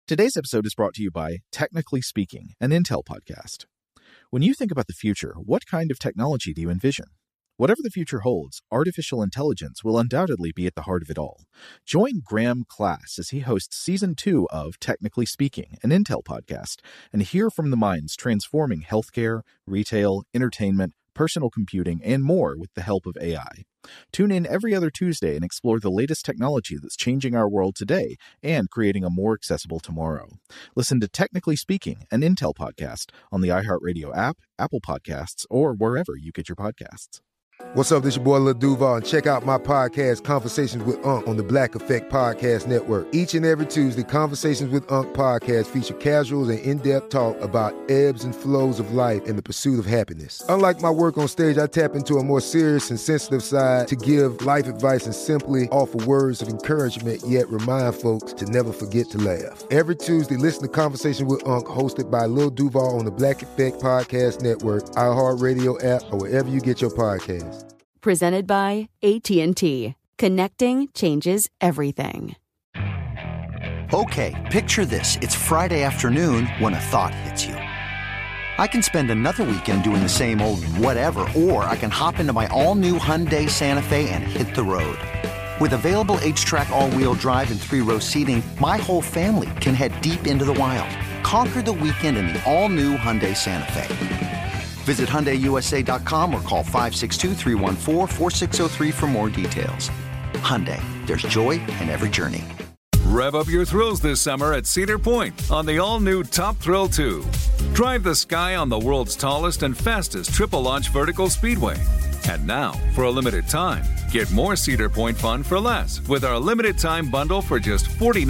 Today's episode is brought to you by Technically Speaking, an Intel podcast. When you think about the future, what kind of technology do you envision? Whatever the future holds, artificial intelligence will undoubtedly be at the heart of it all. Join Graham Class as he hosts Season 2 of Technically Speaking, an Intel podcast, and hear from the minds transforming healthcare, retail, entertainment, personal computing, and more with the help of AI. Tune in every other Tuesday and explore the latest technology that's changing our world today and creating a more accessible tomorrow. Listen to Technically Speaking, an Intel podcast on the iHeartRadio app, Apple Podcasts, or wherever you get your podcasts. What's up, this your boy Lil Duval, and check out my podcast, Conversations with Unc, on the Black Effect Podcast Network. Each and every Tuesday, Conversations with Unc podcast feature casuals and in-depth talk about ebbs and flows of life and the pursuit of happiness. Unlike my work on stage, I tap into a more serious and sensitive side to give life advice and simply offer words of encouragement, yet remind folks to never forget to laugh. Every Tuesday, listen to Conversations with Unc, hosted by Lil Duval on the Black Effect Podcast Network, iHeartRadio app, or wherever you get your podcasts. Presented by AT&T. Connecting changes everything. Okay, picture this. It's Friday afternoon when a thought hits you. I can spend another weekend doing the same old whatever, or I can hop into my all-new Hyundai Santa Fe and hit the road. With available H-Track all-wheel drive and 3-row seating, my whole family can head deep into the wild. Conquer the weekend in the all-new Hyundai Santa Fe. Visit HyundaiUSA.com or call 562-314-4603 for more details. Hyundai, there's joy in every journey. Rev up your thrills this summer at Cedar Point on the all-new Top Thrill 2. Drive the sky on the world's tallest and fastest triple-launch vertical speedway. And now, for a limited time, get more Cedar Point fun for less with our limited-time bundle for just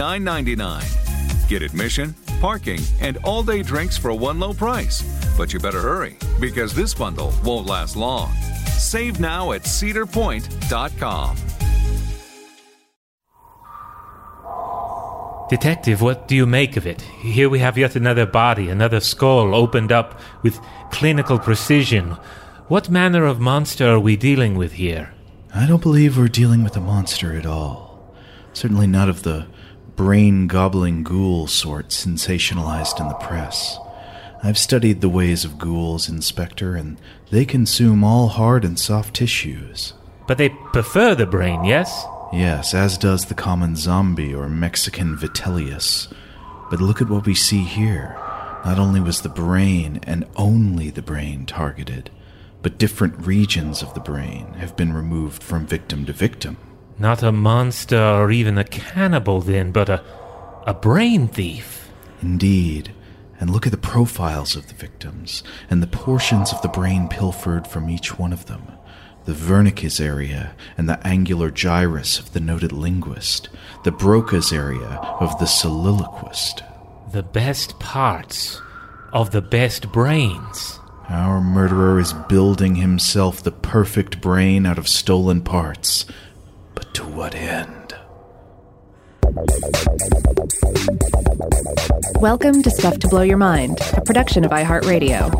$49.99. Get admission, parking, and all-day drinks for one low price. But you better hurry, because this bundle won't last long. Save now at cedarpoint.com. Detective, what do you make of it? Here we have yet another body, another skull opened up with clinical precision. What manner of monster are we dealing with here? I don't believe we're dealing with a monster at all. Certainly not of the brain-gobbling ghoul sort sensationalized in the press. I've studied the ways of ghouls, Inspector, and they consume all hard and soft tissues. But they prefer the brain, yes? Yes, as does the common zombie or Mexican Vitellius. But look at what we see here. Not only was the brain, and only the brain, targeted, but different regions of the brain have been removed from victim to victim. Not a monster or even a cannibal, then, but a brain thief. Indeed. And look at the profiles of the victims, and the portions of the brain pilfered from each one of them. The Wernicke's area and the angular gyrus of the noted linguist. The Broca's area of the soliloquist. The best parts of the best brains. Our murderer is building himself the perfect brain out of stolen parts. But to what end? Welcome to Stuff to Blow Your Mind, a production of iHeartRadio.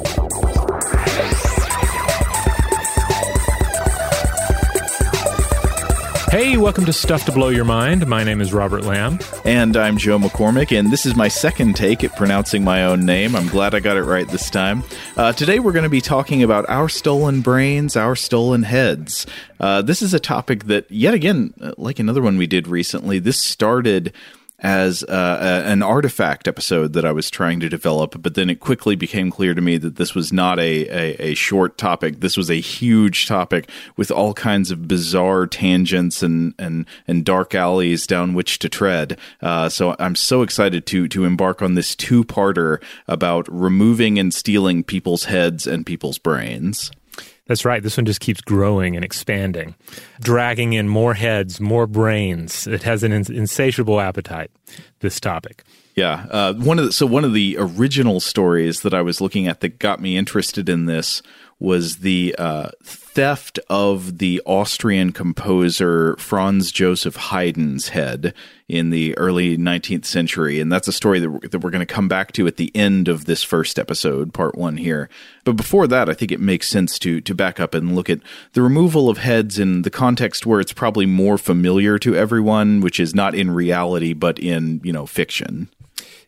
Hey, welcome to Stuff to Blow Your Mind. My name is Robert Lamb. And I'm Joe McCormick, and this is my second take at pronouncing my own name. I'm glad I got it right this time. Today we're going to be talking about our stolen brains, our stolen heads. This is a topic that, yet again, like another one we did recently, this started as an artifact episode that I was trying to develop, but then it quickly became clear to me that this was not a short topic. This was a huge topic with all kinds of bizarre tangents and dark alleys down which to tread. So I'm so excited to embark on this two-parter about removing and stealing people's heads and people's brains. That's right. This one just keeps growing and expanding, dragging in more heads, more brains. It has an insatiable appetite, this topic. Yeah. One of the original stories that I was looking at that got me interested in this was the theft of the Austrian composer Franz Joseph Haydn's head in the early 19th century. And that's a story that we're going to come back to at the end of this first episode, part one here. But before that, I think it makes sense to back up and look at the removal of heads in the context where it's probably more familiar to everyone, which is not in reality, but in, fiction.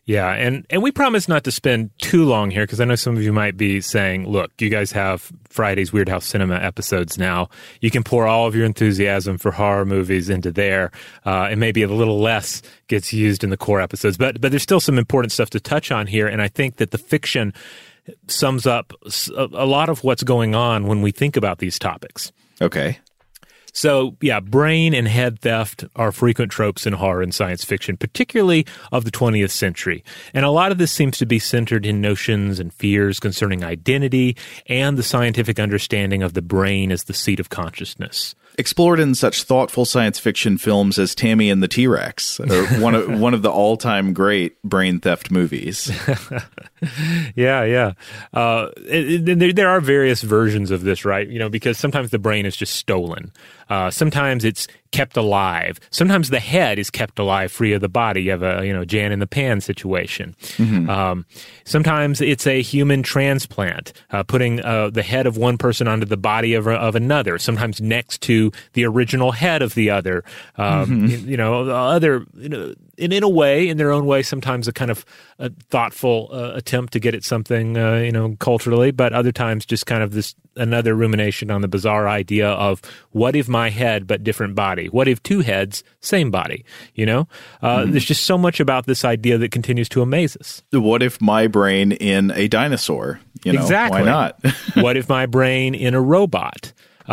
Yeah, and we promise not to spend too long here because I know some of you might be saying, look, you guys have Friday's Weird House Cinema episodes now. You can pour all of your enthusiasm for horror movies into there, and maybe a little less gets used in the core episodes. But there's still some important stuff to touch on here, and I think that the fiction sums up a lot of what's going on when we think about these topics. Okay. So, yeah, brain and head theft are frequent tropes in horror and science fiction, particularly of the 20th century. And a lot of this seems to be centered in notions and fears concerning identity and the scientific understanding of the brain as the seat of consciousness. Explored in such thoughtful science fiction films as Tammy and the T-Rex, or one of the all-time great brain theft movies. Yeah. There are various versions of this, right? You know, because sometimes the brain is just stolen. Sometimes it's kept alive. Sometimes the head is kept alive, free of the body. You have a Jan in the Pan situation. Mm-hmm. Sometimes it's a human transplant, putting the head of one person onto the body of another. Sometimes next to the original head of the other. In a way, in their own way, sometimes a kind of a thoughtful attempt to get at something, culturally, but other times just kind of this another rumination on the bizarre idea of what if my head but different body? What if two heads, same body? There's just so much about this idea that continues to amaze us. What if my brain in a dinosaur? Exactly. Why not? What if my brain in a robot?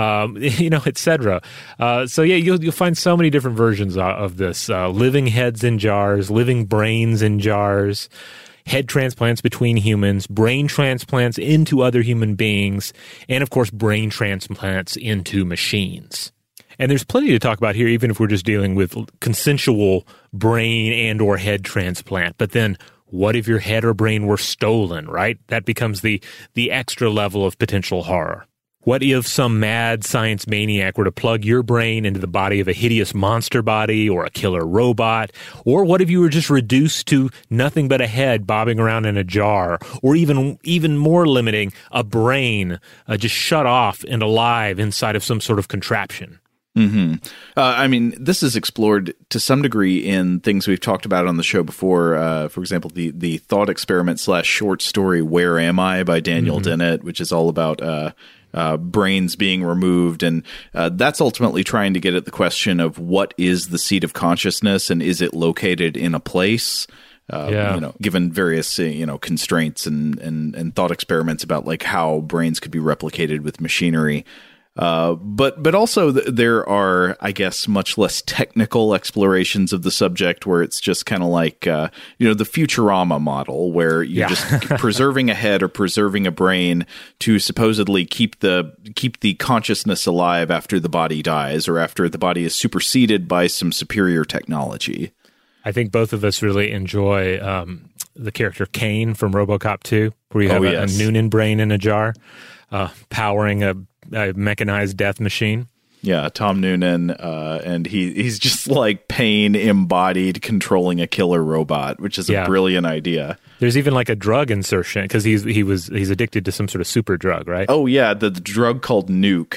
etc. So yeah, you'll find so many different versions of this. Living heads in jars, living brains in jars, head transplants between humans, brain transplants into other human beings, and of course, brain transplants into machines. And there's plenty to talk about here, even if we're just dealing with consensual brain and or head transplant. But then what if your head or brain were stolen, right? That becomes the extra level of potential horror. What if some mad science maniac were to plug your brain into the body of a hideous monster body or a killer robot? Or what if you were just reduced to nothing but a head bobbing around in a jar? Or even more limiting, a brain just shut off and alive inside of some sort of contraption? Mm-hmm. This is explored to some degree in things we've talked about on the show before. For example, the thought experiment / short story "Where Am I" by Daniel Dennett, which is all about brains being removed, and that's ultimately trying to get at the question of what is the seat of consciousness and is it located in a place? Given various constraints and thought experiments about like how brains could be replicated with machinery. But also there are, I guess, much less technical explorations of the subject where it's just kind of like, the Futurama model where you're just preserving a head or preserving a brain to supposedly keep the consciousness alive after the body dies or after the body is superseded by some superior technology. I think both of us really enjoy the character Kane from RoboCop 2, where you have a Noonan brain in a jar, powering a mechanized death machine. Yeah, Tom Noonan, and he's just like pain embodied controlling a killer robot, which is a brilliant idea. There's even like a drug insertion because he's addicted to some sort of super drug, right? Oh yeah, the drug called Nuke.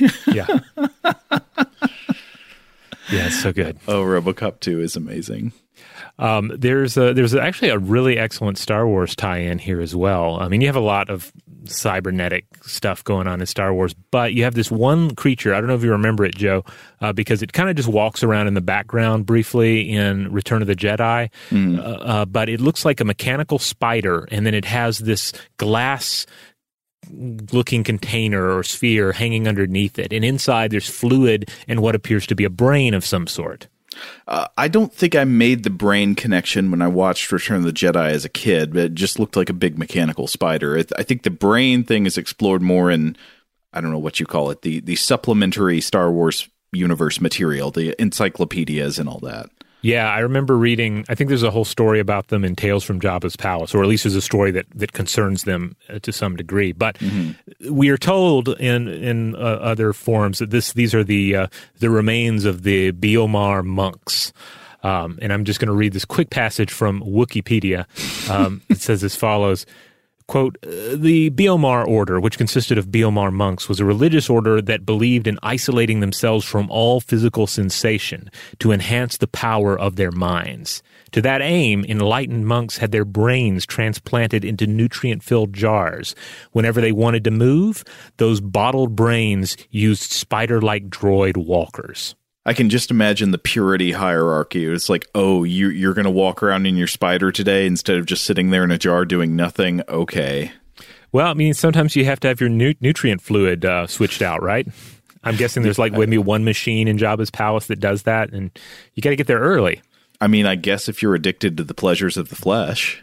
Yeah, it's so good. Oh, RoboCop 2 is amazing. There's actually a really excellent Star Wars tie-in here as well. I mean, you have a lot of cybernetic stuff going on in Star Wars, but you have this one creature, I don't know if you remember it, Joe, because it kind of just walks around in the background briefly in Return of the Jedi, but it looks like a mechanical spider, and then it has this glass-looking container or sphere hanging underneath it, and inside there's fluid and what appears to be a brain of some sort. I don't think I made the brain connection when I watched Return of the Jedi as a kid, but it just looked like a big mechanical spider. I think the brain thing is explored more in, I don't know what you call it, the supplementary Star Wars universe material, the encyclopedias and all that. Yeah, I remember reading, I think there's a whole story about them in Tales from Jabba's Palace, or at least there's a story that concerns them to some degree. But we are told in other forms that these are the remains of the Biomar monks. And I'm just going to read this quick passage from Wikipedia. It says as follows, Quote, the Biomar order, which consisted of Biomar monks, was a religious order that believed in isolating themselves from all physical sensation to enhance the power of their minds. To that aim, enlightened monks had their brains transplanted into nutrient-filled jars. Whenever they wanted to move, those bottled brains used spider-like droid walkers. I can just imagine the purity hierarchy. It's like, oh, you're going to walk around in your spider today instead of just sitting there in a jar doing nothing? Okay. Well, I mean, sometimes you have to have your nutrient fluid switched out, right? I'm guessing there's like maybe one machine in Jabba's palace that does that, and you got to get there early. I mean, I guess if you're addicted to the pleasures of the flesh.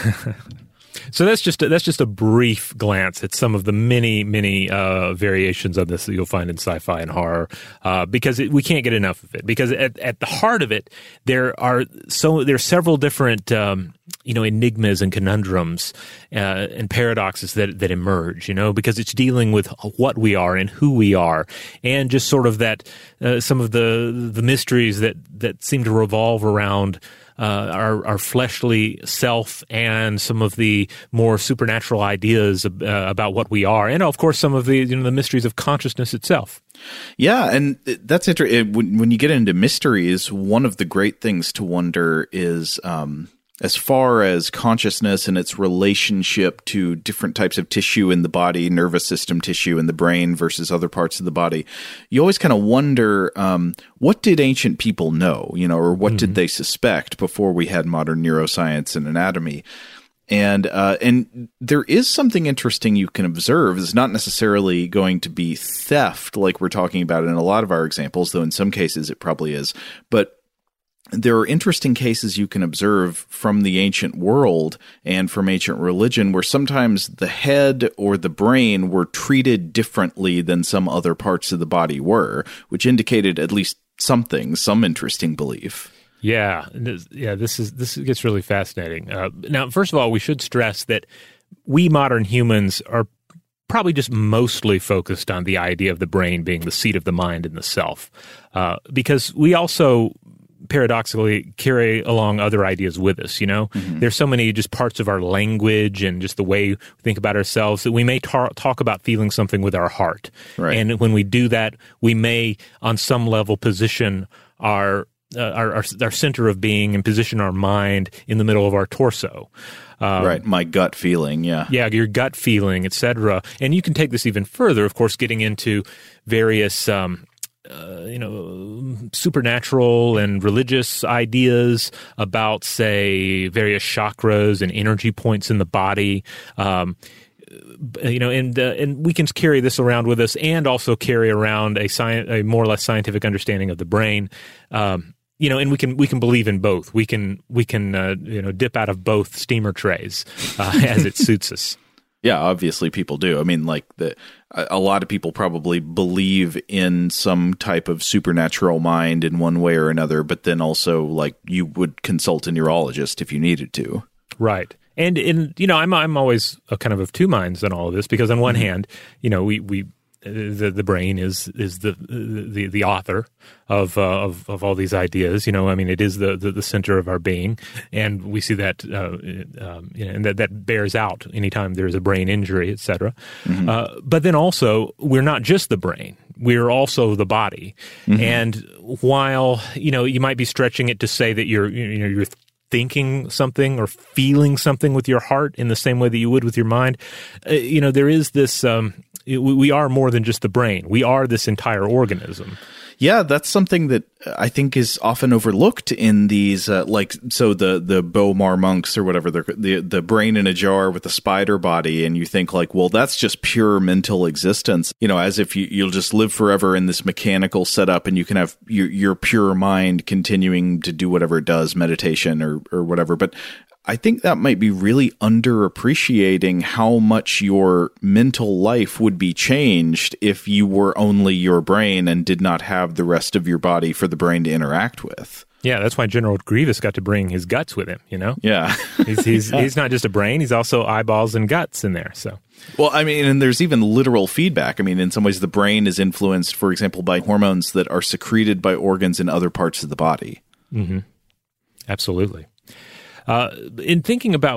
So that's just a brief glance at some of the many variations of this that you'll find in sci-fi and horror, because we can't get enough of it. Because at the heart of it, there are several different enigmas and conundrums and paradoxes that emerge. Because it's dealing with what we are and who we are, and just sort of that some of the mysteries that seem to revolve around our fleshly self and some of the more supernatural ideas about what we are, and of course some of the the mysteries of consciousness itself. Yeah, and that's interesting. When you get into mysteries, one of the great things to wonder is as far as consciousness and its relationship to different types of tissue in the body, nervous system tissue in the brain versus other parts of the body, you always kind of wonder, what did ancient people know, or what did they suspect before we had modern neuroscience and anatomy? And there is something interesting you can observe. It's not necessarily going to be theft like we're talking about in a lot of our examples, though in some cases it probably is. But there are interesting cases you can observe from the ancient world and from ancient religion where sometimes the head or the brain were treated differently than some other parts of the body were, which indicated at least some interesting belief. Yeah, this gets really fascinating. Now, first of all, we should stress that we modern humans are probably just mostly focused on the idea of the brain being the seat of the mind and the self, because we also paradoxically carry along other ideas with us. There's so many just parts of our language and just the way we think about ourselves that we may talk about feeling something with our heart. Right. And when we do that, we may on some level position our center of being and position our mind in the middle of our torso. Right, my gut feeling, yeah. Yeah, your gut feeling, etc. And you can take this even further, of course, getting into various supernatural and religious ideas about, say, various chakras and energy points in the body. And we can carry this around with us, and also carry around a more or less scientific understanding of the brain. And we can believe in both. We can dip out of both steamer trays as it suits us. Yeah, obviously people do. I mean, a lot of people probably believe in some type of supernatural mind in one way or another, but then also you would consult a neurologist if you needed to. Right. And I'm always kind of two minds on all of this, because on one hand, the brain is the author of all these ideas. It is the center of our being, and we see that and that bears out anytime there's a brain injury, etc. Mm-hmm. But then also, we're not just the brain; we're also the body. Mm-hmm. And while you might be stretching it to say that you're thinking something or feeling something with your heart in the same way that you would with your mind, there is this. We are more than just the brain. We are this entire organism. Yeah, that's something that I think is often overlooked in these, the Biomar monks or whatever, the brain in a jar with a spider body, and you think well, that's just pure mental existence, as if you'll just live forever in this mechanical setup, and you can have your pure mind continuing to do whatever it does, meditation or whatever. But I think that might be really underappreciating how much your mental life would be changed if you were only your brain and did not have the rest of your body for the brain to interact with. Yeah, that's why General Grievous got to bring his guts with him, Yeah. he's not just a brain, he's also eyeballs and guts in there, so. Well, and there's even literal feedback. In some ways the brain is influenced, for example, by hormones that are secreted by organs in other parts of the body. Mm-hmm. Absolutely. In thinking about what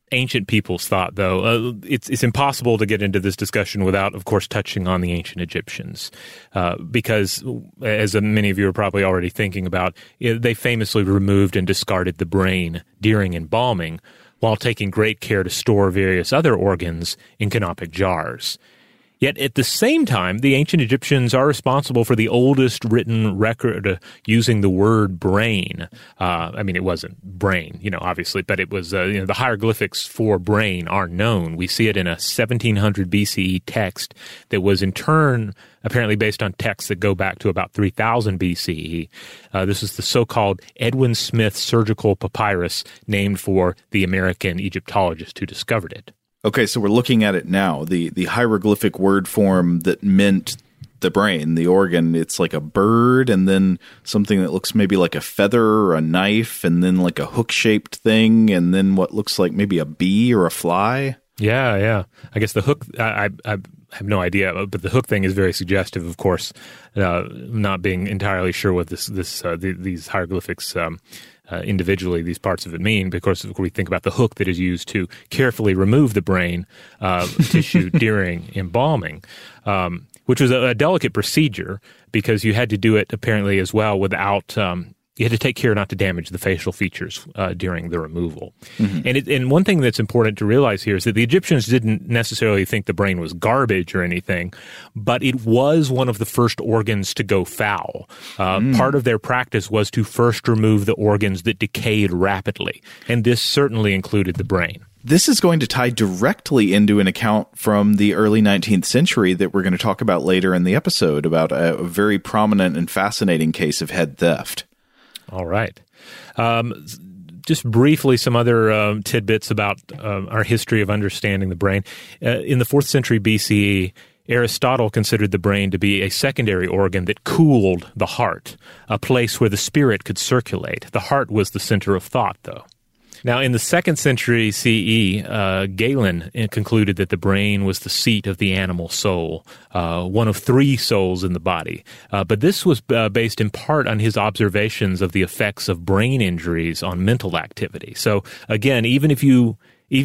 ancient people's thought, though. It's impossible to get into this discussion without, of course, touching on the ancient Egyptians, because, as many of you are probably already thinking about, they famously removed and discarded the brain during embalming, while taking great care to store various other organs in canopic jars. Yet at the same time, the ancient Egyptians are responsible for the oldest written record using the word brain. It wasn't brain, obviously, but it was, the hieroglyphics for brain are known. We see it in a 1700 BCE text that was in turn apparently based on texts that go back to about 3000 BCE. This is the so-called Edwin Smith surgical papyrus, named for the American Egyptologist who discovered it. Okay, so we're looking at it now. The hieroglyphic word form that meant the brain, the organ, it's like a bird, and then something that looks maybe like a feather or a knife, and then like a hook-shaped thing, and then what looks like maybe a bee or a fly. Yeah. I guess the hook, I have no idea, but the hook thing is very suggestive, of course, not being entirely sure what these hieroglyphics individually, these parts of it mean, because we think about the hook that is used to carefully remove the brain tissue during embalming, which was a delicate procedure because you had to do it apparently as well without you had to take care not to damage the facial features during the removal. Mm-hmm. And one thing that's important to realize here is that the Egyptians didn't necessarily think the brain was garbage or anything, but it was one of the first organs to go foul. Part of their practice was to first remove the organs that decayed rapidly, and this certainly included the brain. This is going to tie directly into an account from the early 19th century that we're going to talk about later in the episode, about a very prominent and fascinating case of head theft. All right. Just briefly, some other tidbits about our history of understanding the brain. In the 4th century BCE, Aristotle considered the brain to be a secondary organ that cooled the heart, a place where the spirit could circulate. The heart was the center of thought, though. Now, in the 2nd century CE, Galen concluded that the brain was the seat of the animal soul, one of 3 souls in the body. But this was based in part on his observations of the effects of brain injuries on mental activity. So, again, even if you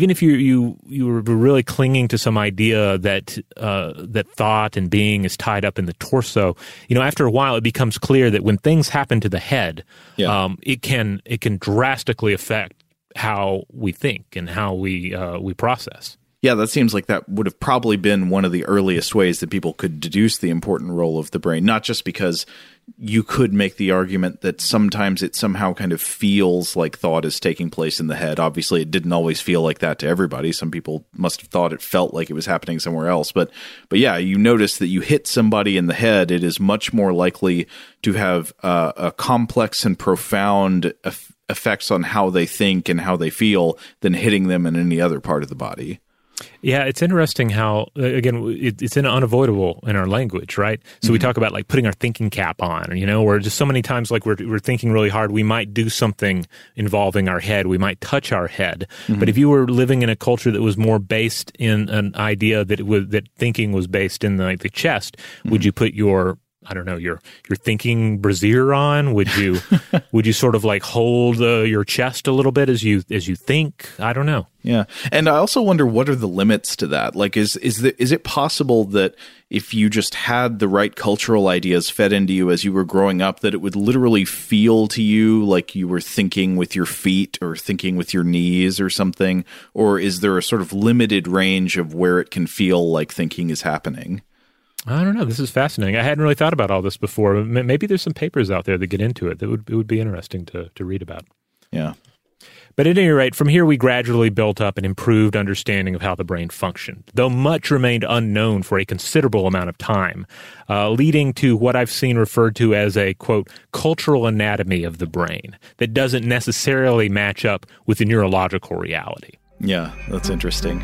were really clinging to some idea that thought and being is tied up in the torso, after a while it becomes clear that when things happen to the head, it can drastically affect how we think and how we process. Yeah, that seems like that would have probably been one of the earliest ways that people could deduce the important role of the brain, not just because you could make the argument that sometimes it somehow kind of feels like thought is taking place in the head. Obviously, it didn't always feel like that to everybody. Some people must have thought it felt like it was happening somewhere else. But yeah, you notice that you hit somebody in the head, it is much more likely to have a complex and profound effects on how they think and how they feel than hitting them in any other part of the body. Yeah, it's interesting how, again, it's unavoidable in our language, right? So we talk about like putting our thinking cap on, or just so many times like we're thinking really hard, we might do something involving our head, we might touch our head. Mm-hmm. But if you were living in a culture that was more based in an idea that thinking was based in the chest, would you put your thinking brassiere on? Would you sort of like hold your chest a little bit as you think? I don't know. Yeah, and I also wonder, what are the limits to that? Like, is it possible that if you just had the right cultural ideas fed into you as you were growing up, that it would literally feel to you like you were thinking with your feet or thinking with your knees or something? Or is there a sort of limited range of where it can feel like thinking is happening? I don't know. This is fascinating. I hadn't really thought about all this before. Maybe there's some papers out there that get into it. It would be interesting to read about. Yeah. But at any rate, from here we gradually built up an improved understanding of how the brain functioned, though much remained unknown for a considerable amount of time, leading to what I've seen referred to as a, quote, cultural anatomy of the brain that doesn't necessarily match up with the neurological reality. Yeah, that's interesting.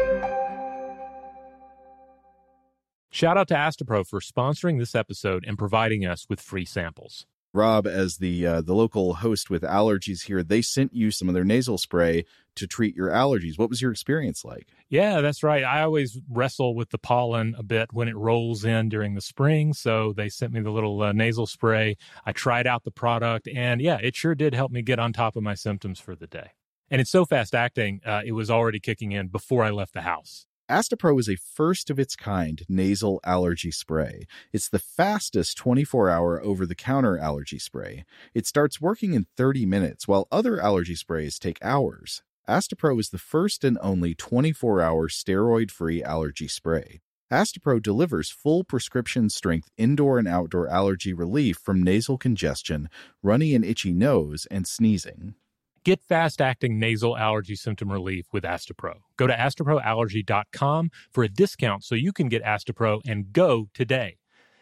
Shout out to Astepro for sponsoring this episode and providing us with free samples. Rob, as the local host with allergies here, they sent you some of their nasal spray to treat your allergies. What was your experience like? Yeah, that's right. I always wrestle with the pollen a bit when it rolls in during the spring, so they sent me the little nasal spray. I tried out the product, and yeah, it sure did help me get on top of my symptoms for the day. And it's so fast-acting, it was already kicking in before I left the house. Astepro is a first-of-its-kind nasal allergy spray. It's the fastest 24-hour over-the-counter allergy spray. It starts working in 30 minutes, while other allergy sprays take hours. Astepro is the first and only 24-hour steroid-free allergy spray. Astepro delivers full prescription-strength indoor and outdoor allergy relief from nasal congestion, runny and itchy nose, and sneezing. Get fast-acting nasal allergy symptom relief with Astepro. Go to asteproallergy.com for a discount so you can get Astepro and go today.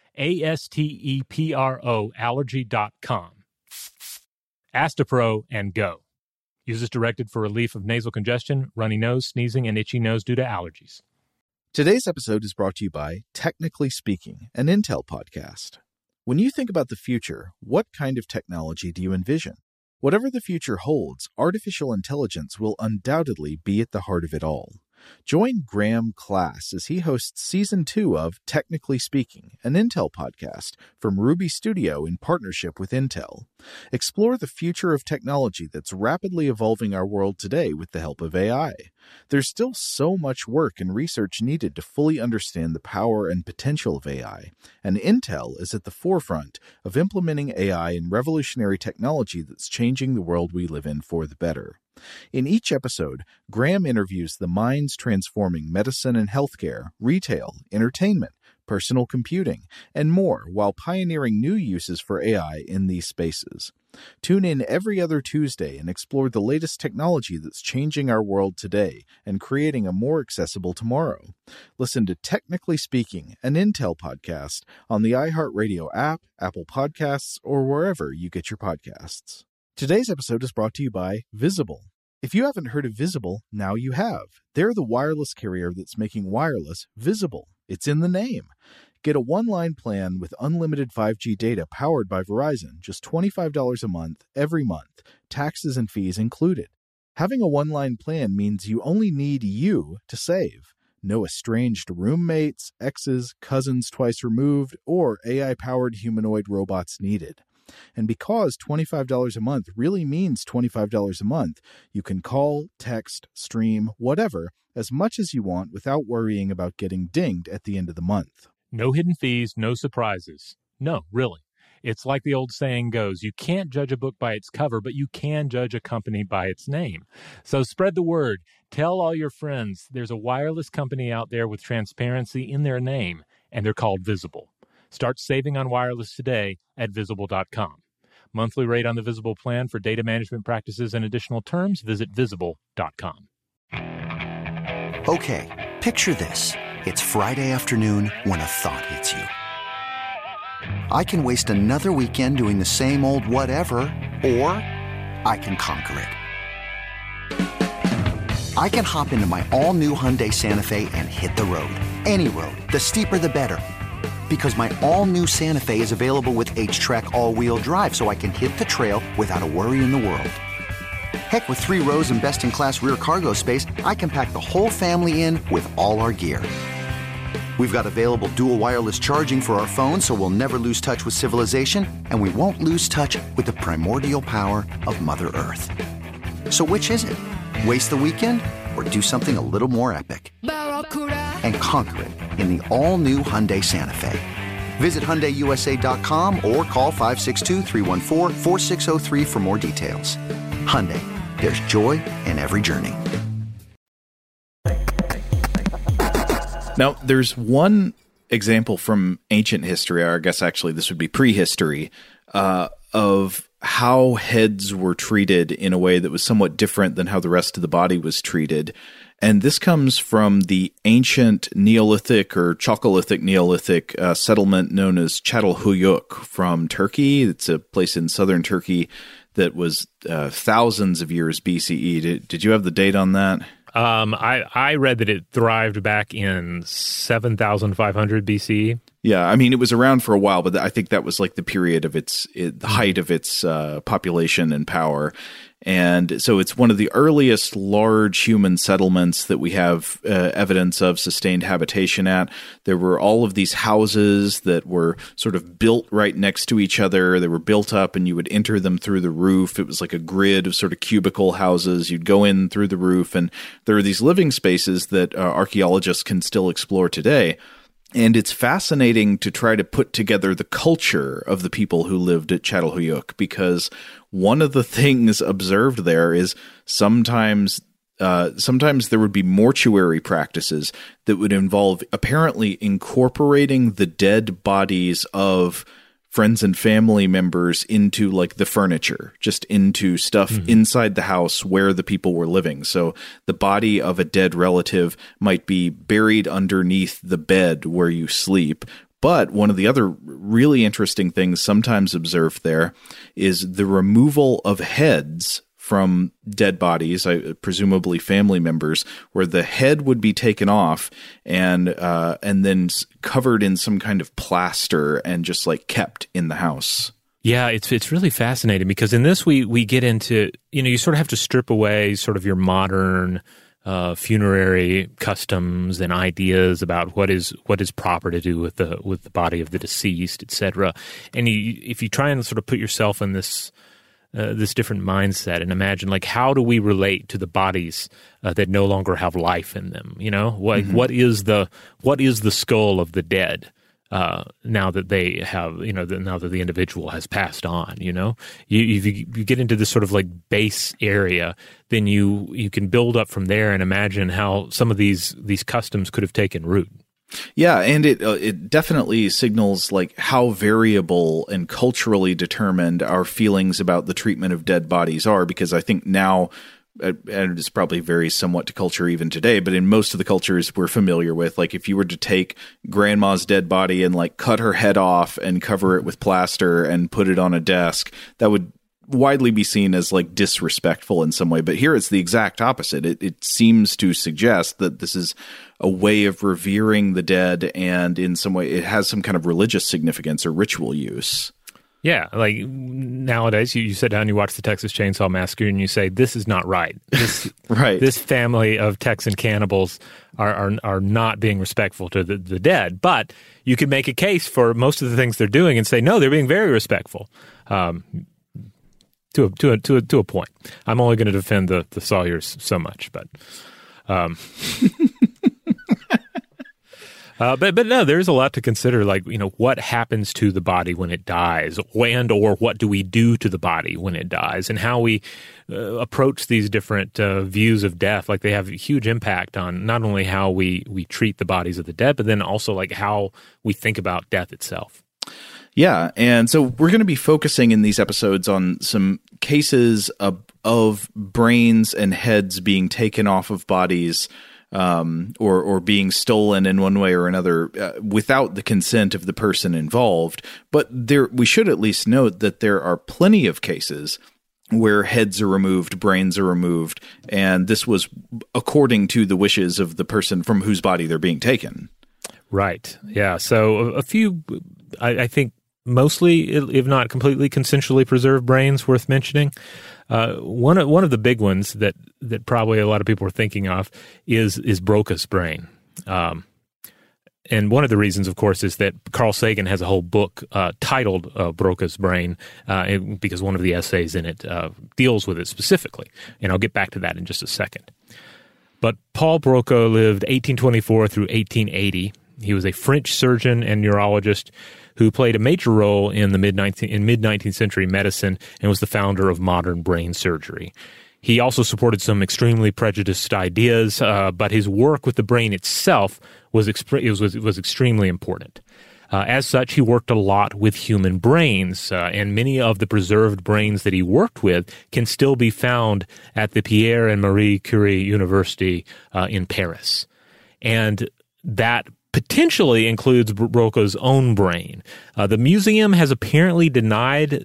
ASTEPRO allergy.com. Astepro and go. Use as directed for relief of nasal congestion, runny nose, sneezing, and itchy nose due to allergies. Today's episode is brought to you by Technically Speaking, an Intel podcast. When you think about the future, what kind of technology do you envision? Whatever the future holds, artificial intelligence will undoubtedly be at the heart of it all. Join Graham Class as he hosts Season 2 of Technically Speaking, an Intel podcast from Ruby Studio in partnership with Intel. Explore the future of technology that's rapidly evolving our world today with the help of AI. There's still so much work and research needed to fully understand the power and potential of AI, and Intel is at the forefront of implementing AI in revolutionary technology that's changing the world we live in for the better. In each episode, Graham interviews the minds transforming medicine and healthcare, retail, entertainment, personal computing, and more while pioneering new uses for AI in these spaces. Tune in every other Tuesday and explore the latest technology that's changing our world today and creating a more accessible tomorrow. Listen to Technically Speaking, an Intel podcast on the iHeartRadio app, Apple Podcasts, or wherever you get your podcasts. Today's episode is brought to you by Visible. If you haven't heard of Visible, now you have. They're the wireless carrier that's making wireless visible. It's in the name. Get a one-line plan with unlimited 5G data powered by Verizon, just $25 a month, every month, taxes and fees included. Having a one-line plan means you only need you to save. No estranged roommates, exes, cousins twice removed, or AI-powered humanoid robots needed. And because $25 a month really means $25 a month, you can call, text, stream, whatever, as much as you want without worrying about getting dinged at the end of the month. No hidden fees, no surprises. No, really. It's like the old saying goes, you can't judge a book by its cover, but you can judge a company by its name. So spread the word. Tell all your friends there's a wireless company out there with transparency in their name, and they're called Visible. Start saving on wireless today at Visible.com. Monthly rate on the Visible plan for data management practices and additional terms, visit Visible.com. Okay, picture this. It's Friday afternoon when a thought hits you. I can waste another weekend doing the same old whatever, or I can conquer it. I can hop into my all-new Hyundai Santa Fe and hit the road. Any road. The steeper, the better. Because my all-new Santa Fe is available with H-Track all-wheel drive, so I can hit the trail without a worry in the world. Heck, with 3 rows and best-in-class rear cargo space, I can pack the whole family in with all our gear. We've got available dual wireless charging for our phones, so we'll never lose touch with civilization, and we won't lose touch with the primordial power of Mother Earth. So which is it? Waste the weekend or do something a little more epic? And conquer it in the all-new Hyundai Santa Fe. Visit HyundaiUSA.com or call 562-314-4603 for more details. Hyundai, there's joy in every journey. Now, there's one example from ancient history, or I guess actually this would be prehistory, of how heads were treated in a way that was somewhat different than how the rest of the body was treated. And this comes from the ancient Neolithic or Chalcolithic Neolithic settlement known as Çatalhöyük from Turkey. It's a place in southern Turkey that was thousands of years BCE. Did you have the date on that? I read that it thrived back in 7,500 BCE. Yeah, I mean, it was around for a while, but I think that was like the period of the height of its population and power. And so it's one of the earliest large human settlements that we have evidence of sustained habitation at. There were all of these houses that were sort of built right next to each other. They were built up and you would enter them through the roof. It was like a grid of sort of cubicle houses. You'd go in through the roof, and there are these living spaces that archaeologists can still explore today. And it's fascinating to try to put together the culture of the people who lived at Çatalhöyük, because one of the things observed there is sometimes there would be mortuary practices that would involve apparently incorporating the dead bodies of friends and family members into like the furniture, just into stuff inside the house where the people were living. So the body of a dead relative might be buried underneath the bed where you sleep. But one of the other really interesting things sometimes observed there is the removal of heads from dead bodies, presumably family members, where the head would be taken off and then covered in some kind of plaster and just like kept in the house. Yeah, it's really fascinating because in this we get into, you sort of have to strip away sort of your modern funerary customs and ideas about what is proper to do with the body of the deceased, etc. And if you try and sort of put yourself in this different mindset and imagine, like, how do we relate to the bodies that no longer have life in them? What is the skull of the dead now that they have, now that the individual has passed on? If you get into this sort of like base area, then you can build up from there and imagine how some of these customs could have taken root. Yeah, and it definitely signals like how variable and culturally determined our feelings about the treatment of dead bodies are, because I think now, and it's probably varies somewhat to culture even today, but in most of the cultures we're familiar with, like if you were to take grandma's dead body and like cut her head off and cover it with plaster and put it on a desk, that would widely be seen as like disrespectful in some way. But here it's the exact opposite. It seems to suggest that this is a way of revering the dead, and in some way it has some kind of religious significance or ritual use. Yeah, like nowadays you sit down, you watch the Texas Chainsaw Massacre, and you say, this is not right. Right. This family of Texan cannibals are not being respectful to the dead. But you could make a case for most of the things they're doing and say, no, they're being very respectful. To a point. I'm only going to defend the Sawyers so much, but but no, there's a lot to consider. Like, what happens to the body when it dies, or what do we do to the body when it dies, and how we approach these different views of death. Like, they have a huge impact on not only how we treat the bodies of the dead, but then also like how we think about death itself. Yeah, and so we're going to be focusing in these episodes on some cases of brains and heads being taken off of bodies or being stolen in one way or another without the consent of the person involved. But we should at least note that there are plenty of cases where heads are removed, brains are removed, and this was according to the wishes of the person from whose body they're being taken. Right. Yeah. So a few, I think, mostly, if not completely, consensually preserved brains worth mentioning. One of the big ones that probably a lot of people are thinking of is Broca's brain. And one of the reasons, of course, is that Carl Sagan has a whole book titled Broca's Brain, because one of the essays in it deals with it specifically. And I'll get back to that in just a second. But Paul Broca lived 1824 through 1880. He was a French surgeon and neurologist who played a major role in mid-19th century medicine and was the founder of modern brain surgery. He also supported some extremely prejudiced ideas, but his work with the brain itself was extremely important. As such, he worked a lot with human brains, and many of the preserved brains that he worked with can still be found at the Pierre and Marie Curie University in Paris. And that potentially includes Broca's own brain. The museum has apparently denied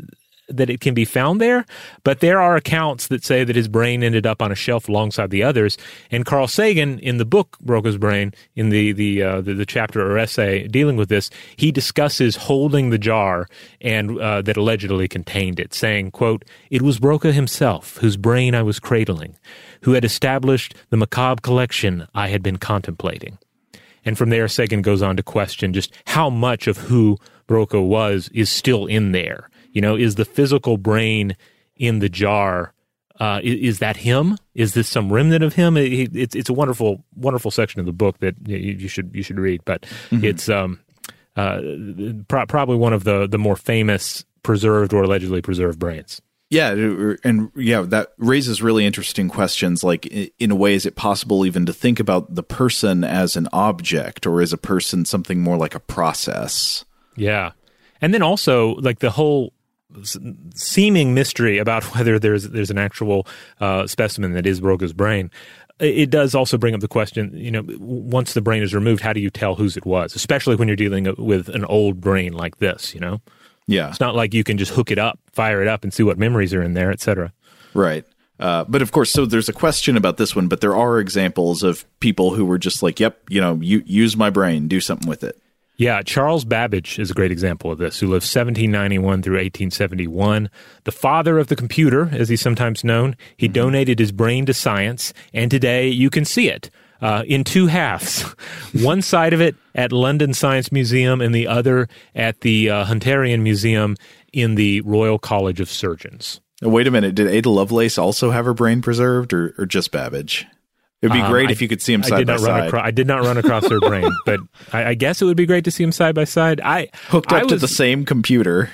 that it can be found there, but there are accounts that say that his brain ended up on a shelf alongside the others. And Carl Sagan, in the book Broca's Brain, in the chapter or essay dealing with this, he discusses holding the jar and that allegedly contained it, saying, quote, "It was Broca himself, whose brain I was cradling, who had established the macabre collection I had been contemplating." And from there, Sagan goes on to question just how much of who Broca was is still in there. You know, is the physical brain in the jar, is that him? Is this some remnant of him? It's a wonderful, wonderful section of the book that you should read. But it's probably one of the more famous preserved or allegedly preserved brains. Yeah, and that raises really interesting questions. Like, in a way, is it possible even to think about the person as an object, or is a person something more like a process? Yeah, and then also like the whole seeming mystery about whether there's an actual specimen that is Broca's brain. It does also bring up the question, you know, once the brain is removed, how do you tell whose it was? Especially when you're dealing with an old brain like this, you know? Yeah. It's not like you can just hook it up, fire it up, and see what memories are in there, et cetera. Right. But of course, so there's a question about this one, but there are examples of people who were just like, yep, you know, use my brain, do something with it. Yeah, Charles Babbage is a great example of this, who lived 1791 through 1871. The father of the computer, as he's sometimes known, he donated his brain to science, and today you can see it in two halves. One side of it at London Science Museum and the other at the Hunterian Museum in the Royal College of Surgeons. Wait a minute, did Ada Lovelace also have her brain preserved, or just Babbage? It'd be great if you could see them side by side. I did not run across her brain, but I guess it would be great to see them side by side. Hooked up to the same computer.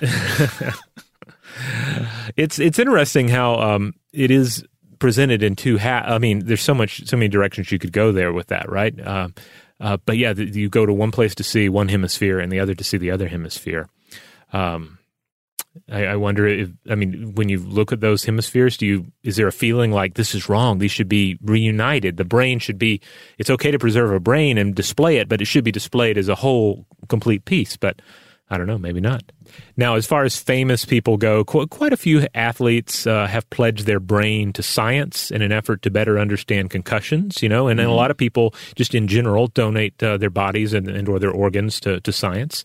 It's interesting how it is presented in two halves. I mean, there's so many directions you could go there with that, right? But yeah, you go to one place to see one hemisphere and the other to see the other hemisphere. I wonder if, I mean, when you look at those hemispheres, is there a feeling like this is wrong? These should be reunited. The brain should be, it's okay to preserve a brain and display it, but it should be displayed as a whole complete piece. But I don't know, maybe not. Now, as far as famous people go, quite a few athletes have pledged their brain to science in an effort to better understand concussions, you know, and then a lot of people just in general donate their bodies and or their organs to science.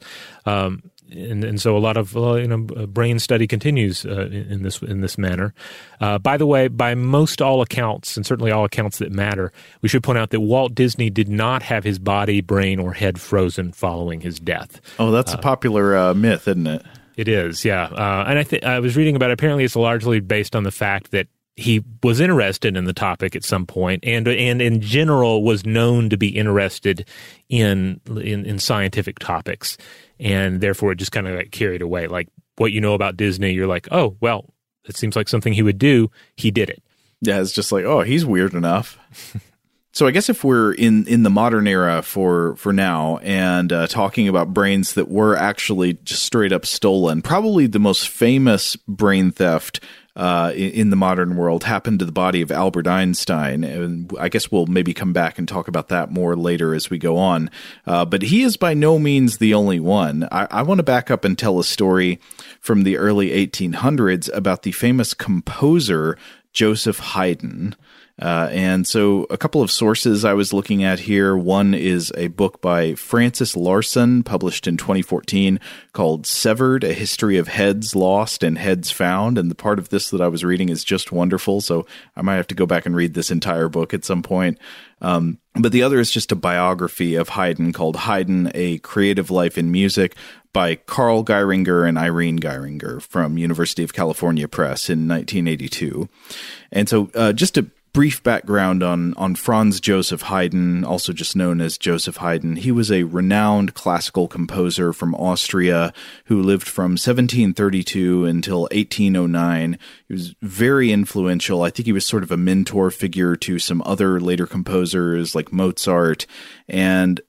And so a lot of brain study continues in this manner. By the way, by most all accounts, and certainly all accounts that matter, we should point out that Walt Disney did not have his body, brain, or head frozen following his death. Oh, that's a popular myth, isn't it? It is, yeah. And I was reading about it. Apparently it's largely based on the fact that he was interested in the topic at some point, and in general was known to be interested in scientific topics, and therefore it just kind of like carried away. Like what you know about Disney, you're like, oh, well, it seems like something he would do. He did it. Yeah, it's just like, oh, he's weird enough. So I guess if we're in the modern era for now and talking about brains that were actually just straight up stolen, probably the most famous brain theft in the modern world happened to the body of Albert Einstein. And I guess we'll maybe come back and talk about that more later as we go on. But he is by no means the only one. I want to back up and tell a story from the early 1800s about the famous composer Joseph Haydn. And so a couple of sources I was looking at here. One is a book by Francis Larson, published in 2014, called Severed, A History of Heads Lost and Heads Found. And the part of this that I was reading is just wonderful, so I might have to go back and read this entire book at some point. But the other is just a biography of Haydn called Haydn, A Creative Life in Music, by Carl Geiringer and Irene Geiringer from University of California Press in 1982. And so just a brief background on Franz Joseph Haydn, also just known as Joseph Haydn. He was a renowned classical composer from Austria who lived from 1732 until 1809. He was very influential. I think he was sort of a mentor figure to some other later composers like Mozart. And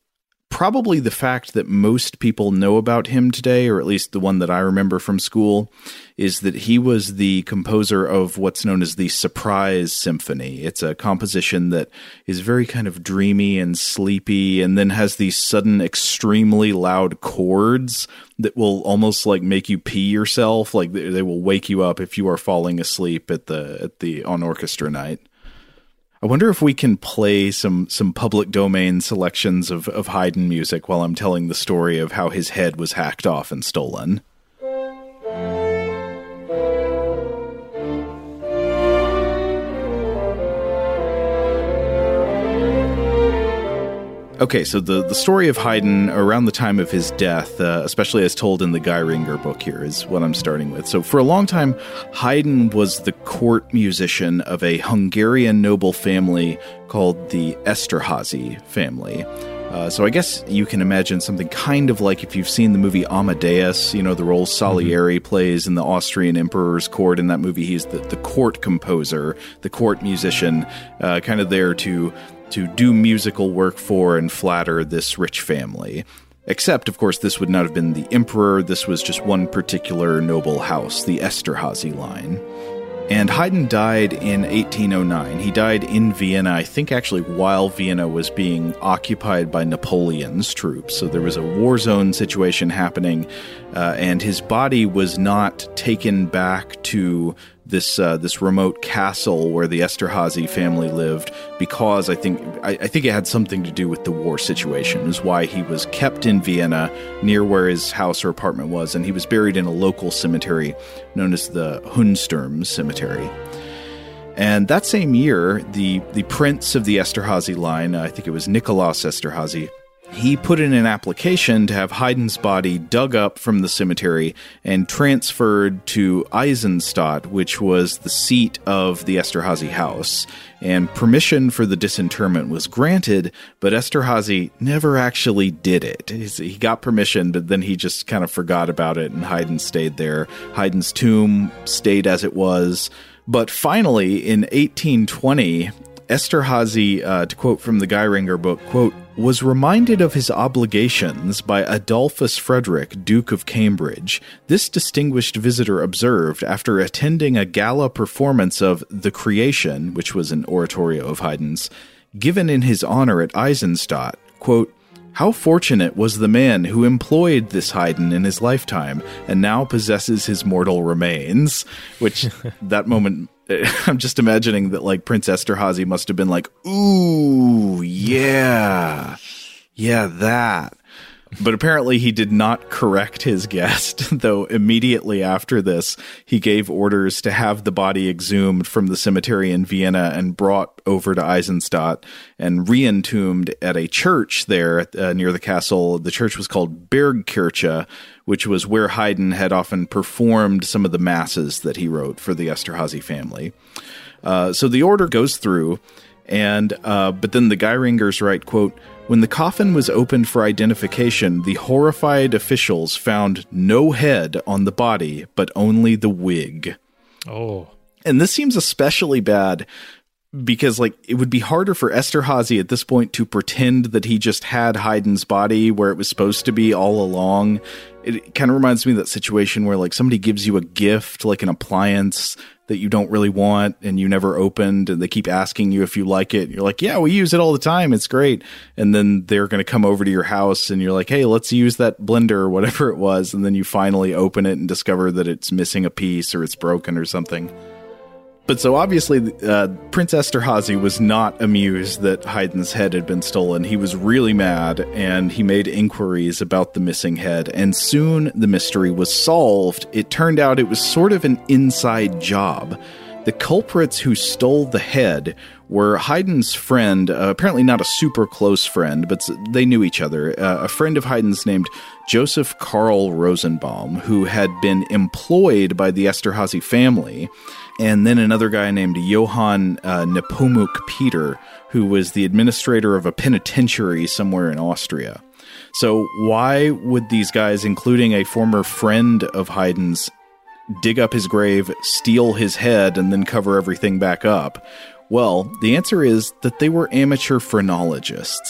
probably the fact that most people know about him today, or at least the one that I remember from school, is that he was the composer of what's known as the Surprise Symphony. It's a composition that is very kind of dreamy and sleepy, and then has these sudden, extremely loud chords that will almost like make you pee yourself. Like they will wake you up if you are falling asleep on orchestra night. I wonder if we can play some public domain selections of Haydn music while I'm telling the story of how his head was hacked off and stolen. Okay, so the story of Haydn around the time of his death, especially as told in the Geiringer book here, is what I'm starting with. So for a long time, Haydn was the court musician of a Hungarian noble family called the Esterházy family. So I guess you can imagine something kind of like if you've seen the movie Amadeus, the role Salieri plays in the Austrian emperor's court. In that movie, he's the court composer, the court musician, kind of there to do musical work for and flatter this rich family. Except, of course, this would not have been the emperor. This was just one particular noble house, the Esterházy line. And Haydn died in 1809. He died in Vienna, I think actually while Vienna was being occupied by Napoleon's troops. So there was a war zone situation happening, and his body was not taken back to this remote castle where the Esterházy family lived, because I think it had something to do with the war situation, is why he was kept in Vienna near where his house or apartment was, and he was buried in a local cemetery known as the Hunsturm Cemetery. And that same year, the prince of the Esterházy line, I think it was Nicholas Esterházy, he put in an application to have Haydn's body dug up from the cemetery and transferred to Eisenstadt, which was the seat of the Esterházy house. And permission for the disinterment was granted, but Esterházy never actually did it. He got permission, but then he just kind of forgot about it, and Haydn stayed there. Haydn's tomb stayed as it was. But finally, in 1820, Esterházy, to quote from the Geiringer book, quote, was reminded of his obligations by Adolphus Frederick, Duke of Cambridge. This distinguished visitor observed, after attending a gala performance of The Creation, which was an oratorio of Haydn's, given in his honor at Eisenstadt, quote, how fortunate was the man who employed this Haydn in his lifetime and now possesses his mortal remains, which that moment, I'm just imagining that like Prince Esterházy must have been like, ooh, yeah, that. But apparently he did not correct his guest, though immediately after this, he gave orders to have the body exhumed from the cemetery in Vienna and brought over to Eisenstadt and re-entombed at a church there near the castle. The church was called Bergkirche, which was where Haydn had often performed some of the masses that he wrote for the Esterházy family. So the order goes through, and but then the Geiringers write, quote, when the coffin was opened for identification, the horrified officials found no head on the body, but only the wig. Oh. And this seems especially bad because, like, it would be harder for Esterházy at this point to pretend that he just had Haydn's body where it was supposed to be all along. It kind of reminds me of that situation where, like, somebody gives you a gift, like an appliance that you don't really want and you never opened, and they keep asking you if you like it. You're like, yeah, we use it all the time. It's great. And then they're going to come over to your house and you're like, hey, let's use that blender or whatever it was. And then you finally open it and discover that it's missing a piece or it's broken or something. But so obviously, Prince Esterházy was not amused that Haydn's head had been stolen. He was really mad, and he made inquiries about the missing head. And soon the mystery was solved. It turned out it was sort of an inside job. The culprits who stole the head were Haydn's friend, apparently not a super close friend, but they knew each other. A friend of Haydn's named Joseph Karl Rosenbaum, who had been employed by the Esterházy family, and then another guy named Johann Nepomuk Peter, who was the administrator of a penitentiary somewhere in Austria. So why would these guys, including a former friend of Haydn's, dig up his grave, steal his head, and then cover everything back up? Well, the answer is that they were amateur phrenologists.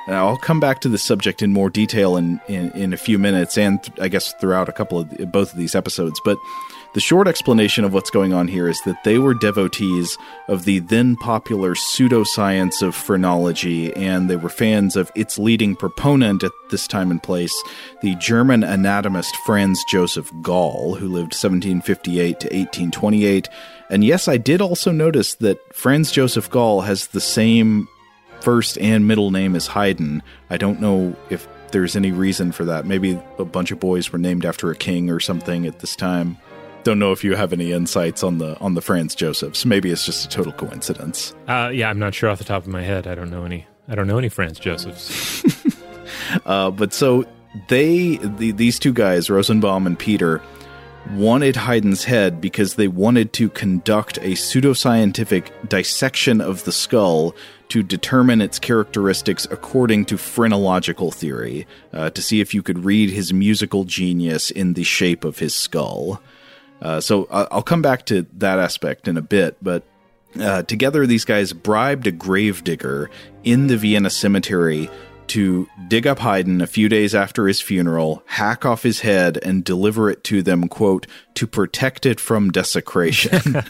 And I'll come back to this subject in more detail in a few minutes, and I guess throughout both of these episodes. But the short explanation of what's going on here is that they were devotees of the then popular pseudoscience of phrenology, and they were fans of its leading proponent at this time and place, the German anatomist Franz Joseph Gall, who lived 1758 to 1828. And yes, I did also notice that Franz Joseph Gall has the same first and middle name as Haydn. I don't know if there's any reason for that. Maybe a bunch of boys were named after a king or something at this time. Don't know if you have any insights on the Franz Josephs. Maybe it's just a total coincidence. Yeah, I'm not sure off the top of my head. I don't know any Franz Josephs. But so these two guys, Rosenbaum and Peter, wanted Haydn's head because they wanted to conduct a pseudoscientific dissection of the skull to determine its characteristics according to phrenological theory, to see if you could read his musical genius in the shape of his skull. So I'll come back to that aspect in a bit, but together these guys bribed a gravedigger in the Vienna cemetery to dig up Haydn a few days after his funeral, hack off his head, and deliver it to them, quote, to protect it from desecration.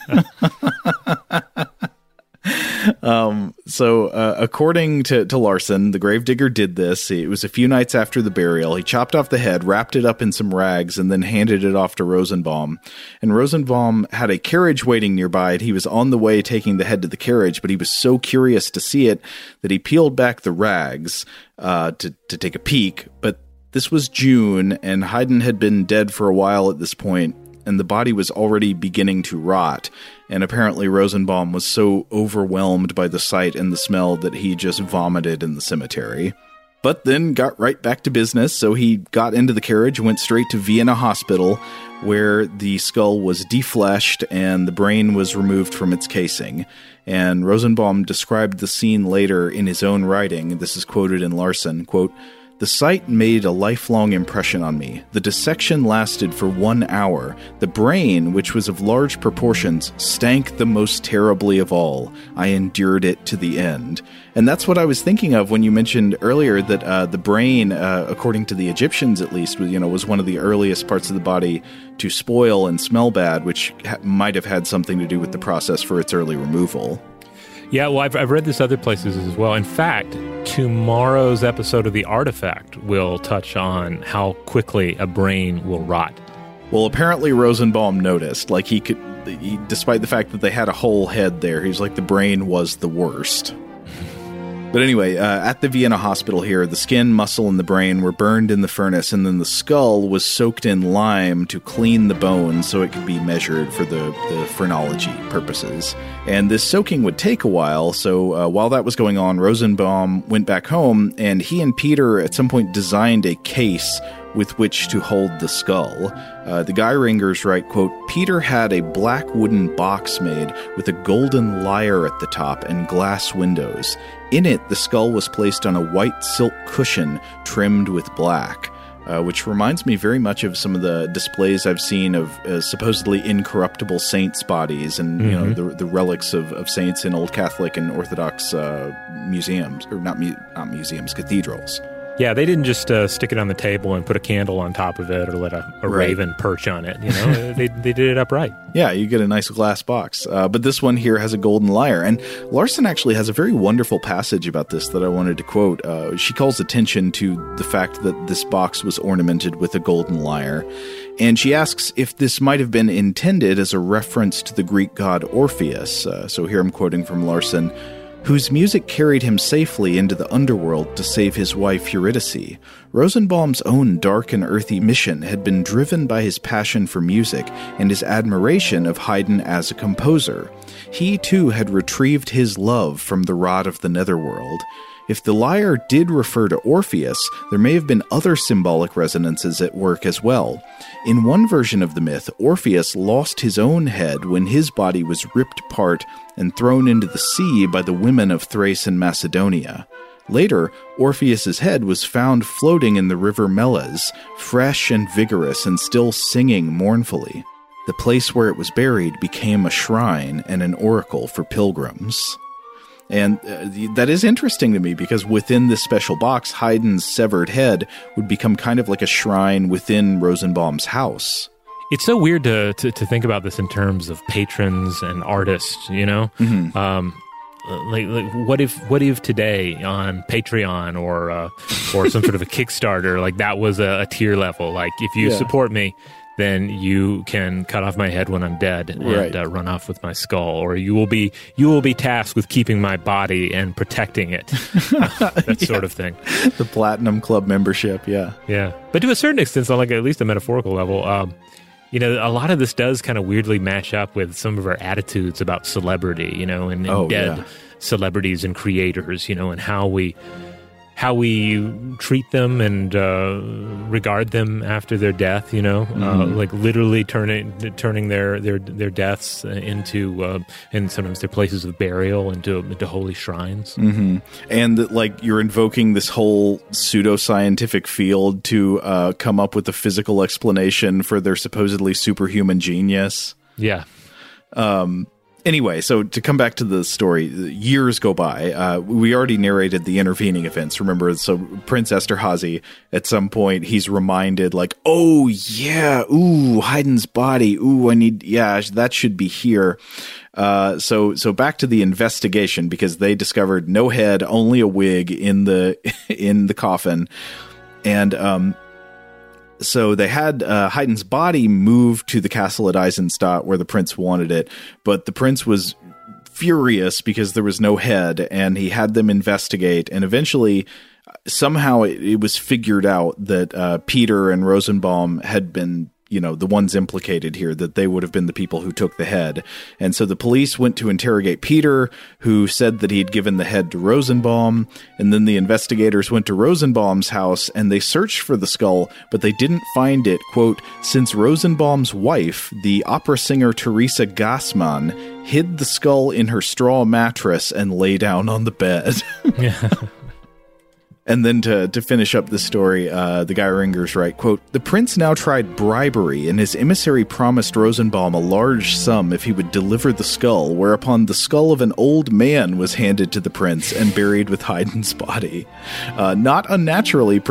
According to Larson, the gravedigger did this. It was a few nights after the burial. He chopped off the head, wrapped it up in some rags, and then handed it off to Rosenbaum. And Rosenbaum had a carriage waiting nearby, and he was on the way taking the head to the carriage, but he was so curious to see it that he peeled back the rags to take a peek. But this was June, and Haydn had been dead for a while at this point, and the body was already beginning to rot. And apparently Rosenbaum was so overwhelmed by the sight and the smell that he just vomited in the cemetery. But then got right back to business, so he got into the carriage and went straight to Vienna Hospital, where the skull was defleshed and the brain was removed from its casing. And Rosenbaum described the scene later in his own writing. This is quoted in Larson, quote, "The sight made a lifelong impression on me. The dissection lasted for 1 hour. The brain, which was of large proportions, stank the most terribly of all. I endured it to the end." And that's what I was thinking of when you mentioned earlier that the brain, according to the Egyptians at least, was one of the earliest parts of the body to spoil and smell bad, which might have had something to do with the process for its early removal. Yeah, well, I've read this other places as well. In fact, tomorrow's episode of The Artifact will touch on how quickly a brain will rot. Well, apparently Rosenbaum noticed. Despite the fact that they had a whole head there, he's like, the brain was the worst. But anyway, at the Vienna hospital here, the skin, muscle, and the brain were burned in the furnace, and then the skull was soaked in lime to clean the bone so it could be measured for the phrenology purposes. And this soaking would take a while, so while that was going on, Rosenbaum went back home, and he and Peter at some point designed a case with which to hold the skull. The Geiringers write, quote, "Peter had a black wooden box made with a golden lyre at the top and glass windows. In it, the skull was placed on a white silk cushion trimmed with black," which reminds me very much of some of the displays I've seen of supposedly incorruptible saints' bodies and the relics of saints in Old Catholic and Orthodox museums, or not museums, cathedrals. Yeah, they didn't just stick it on the table and put a candle on top of it or let a raven perch on it. They did it upright. Yeah, you get a nice glass box. But this one here has a golden lyre. And Larson actually has a very wonderful passage about this that I wanted to quote. She calls attention to the fact that this box was ornamented with a golden lyre. And she asks if this might have been intended as a reference to the Greek god Orpheus. So here I'm quoting from Larson, "whose music carried him safely into the underworld to save his wife Eurydice. Rosenbaum's own dark and earthy mission had been driven by his passion for music and his admiration of Haydn as a composer. He, too, had retrieved his love from the rod of the netherworld. If the lyre did refer to Orpheus, there may have been other symbolic resonances at work as well. In one version of the myth, Orpheus lost his own head when his body was ripped apart and thrown into the sea by the women of Thrace and Macedonia. Later, Orpheus's head was found floating in the river Meles, fresh and vigorous and still singing mournfully. The place where it was buried became a shrine and an oracle for pilgrims." And that is interesting to me because within this special box, Haydn's severed head would become kind of like a shrine within Rosenbaum's house. It's so weird to think about this in terms of patrons and artists, you know? Mm-hmm. Like what if today on Patreon or some sort of a Kickstarter, like that was a tier level, like if you support me, then you can cut off my head when I'm dead and run off with my skull, or you will be tasked with keeping my body and protecting it. That sort of thing. The Platinum Club membership, yeah. But to a certain extent, on like at least a metaphorical level, a lot of this does kind of weirdly match up with some of our attitudes about celebrity, and dead celebrities and creators, and how we treat them and regard them after their death, like literally turning their deaths into and sometimes their places of burial into holy shrines. Mm-hmm. And like you're invoking this whole pseudoscientific field to come up with a physical explanation for their supposedly superhuman genius. Yeah. Anyway, so to come back to the story, years go by. We already narrated the intervening events. Remember, so Prince Esterhazy, at some point, he's reminded, like, oh, yeah, ooh, Haydn's body. Ooh, that should be here. So back to the investigation, because they discovered no head, only a wig in the coffin. And so they had Haydn's body moved to the castle at Eisenstadt where the prince wanted it, but the prince was furious because there was no head, and he had them investigate, and eventually somehow it was figured out that Peter and Rosenbaum had been the ones implicated here, that they would have been the people who took the head. And so the police went to interrogate Peter, who said that he'd given the head to Rosenbaum. And then the investigators went to Rosenbaum's house and they searched for the skull, but they didn't find it, quote, since Rosenbaum's wife, the opera singer Teresa Gassmann, hid the skull in her straw mattress and lay down on the bed. Yeah. And then to finish up the story, the Geiringers write, quote, the prince now tried bribery, and his emissary promised Rosenbaum a large sum if he would deliver the skull, whereupon the skull of an old man was handed to the prince and buried with Haydn's body. Not unnaturally,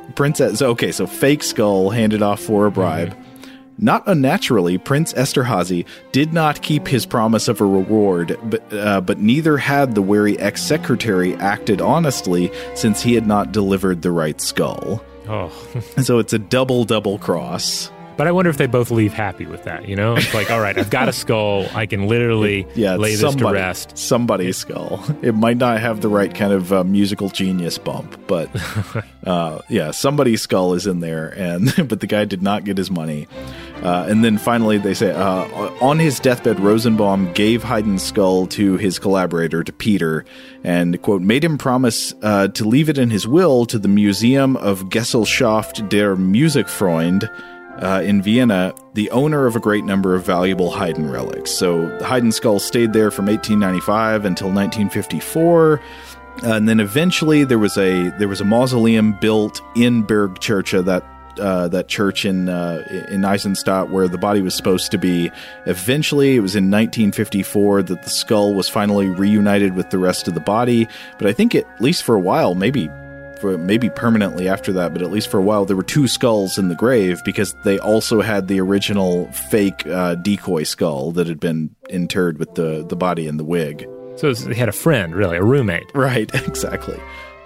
so fake skull handed off for a bribe. Mm-hmm. Not unnaturally, Prince Esterhazy did not keep his promise of a reward, but neither had the wary ex-secretary acted honestly, since he had not delivered the right skull. Oh. So it's a double cross. But I wonder if they both leave happy with that, It's like, all right, I've got a skull. I can literally lay this to rest. Somebody's skull. It might not have the right kind of musical genius bump, but somebody's skull is in there, but the guy did not get his money. And then finally they say, on his deathbed, Rosenbaum gave Haydn's skull to his collaborator, to Peter, and, quote, made him promise to leave it in his will to the Museum of Gesellschaft der Musikfreund, in Vienna, the owner of a great number of valuable Haydn relics. So the Haydn skull stayed there from 1895 until 1954, and then eventually there was a mausoleum built in Bergkirche, that church in Eisenstadt where the body was supposed to be. Eventually, it was in 1954 that the skull was finally reunited with the rest of the body. But I think at least for a while, maybe permanently after that, but at least for a while, there were two skulls in the grave because they also had the original fake decoy skull that had been interred with the body and the wig. So they had a friend, really, a roommate. Right, exactly.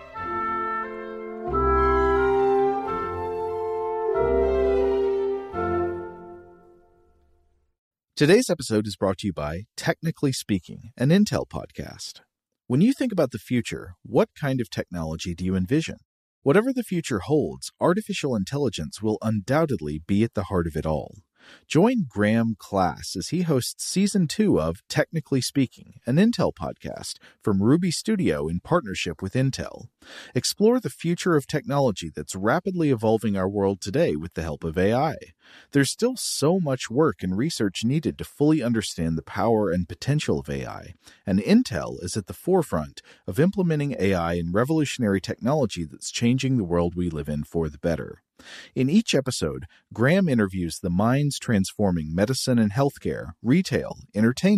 Today's episode is brought to you by Technically Speaking, an Intel podcast. When you think about the future, what kind of technology do you envision? Whatever the future holds, artificial intelligence will undoubtedly be at the heart of it all. Join Graham Class as he hosts Season 2 of Technically Speaking, an Intel podcast from Ruby Studio in partnership with Intel. Explore the future of technology that's rapidly evolving our world today with the help of AI. There's still so much work and research needed to fully understand the power and potential of AI, and Intel is at the forefront of implementing AI in revolutionary technology that's changing the world we live in for the better. In each episode, Graham interviews the minds transforming medicine and healthcare, retail, entertainment,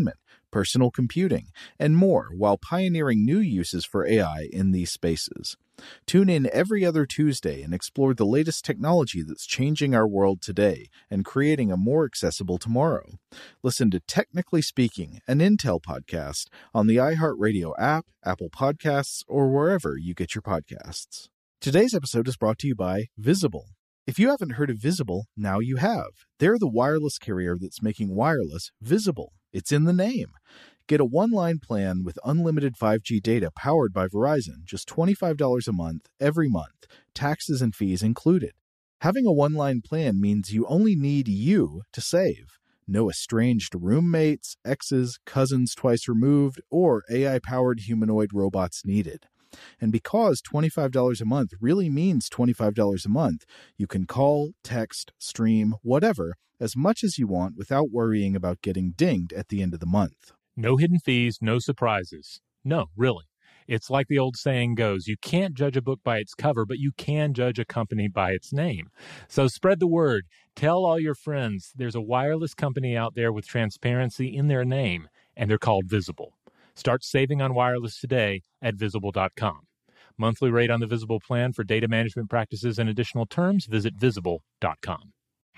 personal computing, and more while pioneering new uses for AI in these spaces. Tune in every other Tuesday and explore the latest technology that's changing our world today and creating a more accessible tomorrow. Listen to Technically Speaking, an Intel podcast on the iHeartRadio app, Apple Podcasts, or wherever you get your podcasts. Today's episode is brought to you by Visible. If you haven't heard of Visible, now you have. They're the wireless carrier that's making wireless visible. It's in the name. Get a one-line plan with unlimited 5G data powered by Verizon, just $25 a month, every month, taxes and fees included. Having a one-line plan means you only need you to save. No estranged roommates, exes, cousins twice removed, or AI-powered humanoid robots needed. And because $25 a month really means $25 a month, you can call, text, stream, whatever, as much as you want without worrying about getting dinged at the end of the month. No hidden fees, no surprises. No, really. It's like the old saying goes, you can't judge a book by its cover, but you can judge a company by its name. So spread the word. Tell all your friends there's a wireless company out there with transparency in their name, and they're called Visible. Start saving on wireless today at Visible.com. Monthly rate on the Visible plan for data management practices and additional terms, visit Visible.com.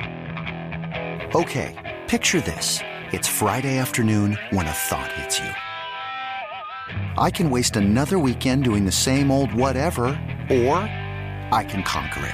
Okay, picture this. It's Friday afternoon when a thought hits you. I can waste another weekend doing the same old whatever, or I can conquer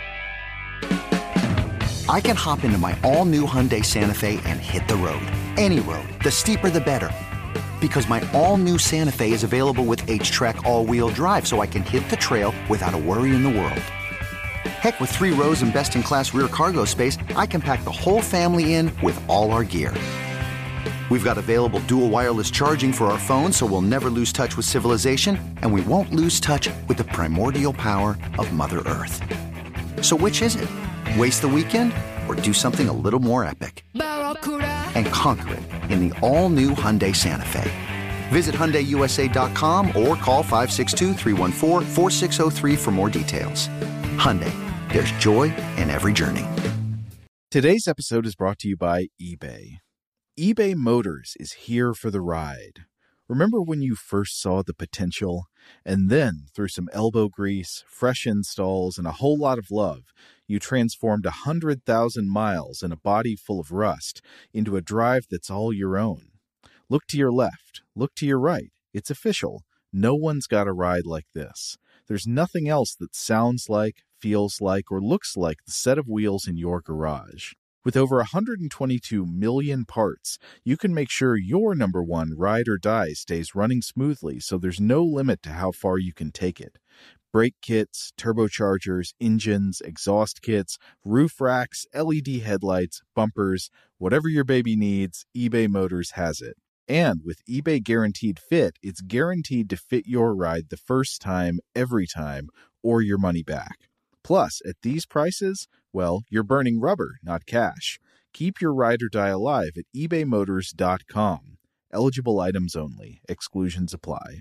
it. I can hop into my all-new Hyundai Santa Fe and hit the road. Any road. The steeper, the better. Because my all-new Santa Fe is available with H-Track all-wheel drive, so I can hit the trail without a worry in the world. Heck, with 3 rows and best-in-class rear cargo space, I can pack the whole family in with all our gear. We've got available dual wireless charging for our phones, so we'll never lose touch with civilization, and we won't lose touch with the primordial power of Mother Earth. So which is it? Waste the weekend or do something a little more epic? And conquer it in the all-new Hyundai Santa Fe. Visit HyundaiUSA.com or call 562-314-4603 for more details. Hyundai, there's joy in every journey. Today's episode is brought to you by eBay. eBay Motors is here for the ride. Remember when you first saw the potential? And then, through some elbow grease, fresh installs, and a whole lot of love, you transformed 100,000 miles and a body full of rust into a drive that's all your own. Look to your left. Look to your right. It's official. No one's got a ride like this. There's nothing else that sounds like, feels like, or looks like the set of wheels in your garage. With over 122 million parts, you can make sure your number one ride or die stays running smoothly, so there's no limit to how far you can take it. Brake kits, turbochargers, engines, exhaust kits, roof racks, LED headlights, bumpers, whatever your baby needs, eBay Motors has it. And with eBay Guaranteed Fit, it's guaranteed to fit your ride the first time, every time, or your money back. Plus, at these prices, well, you're burning rubber, not cash. Keep your ride or die alive at ebaymotors.com. Eligible items only. Exclusions apply.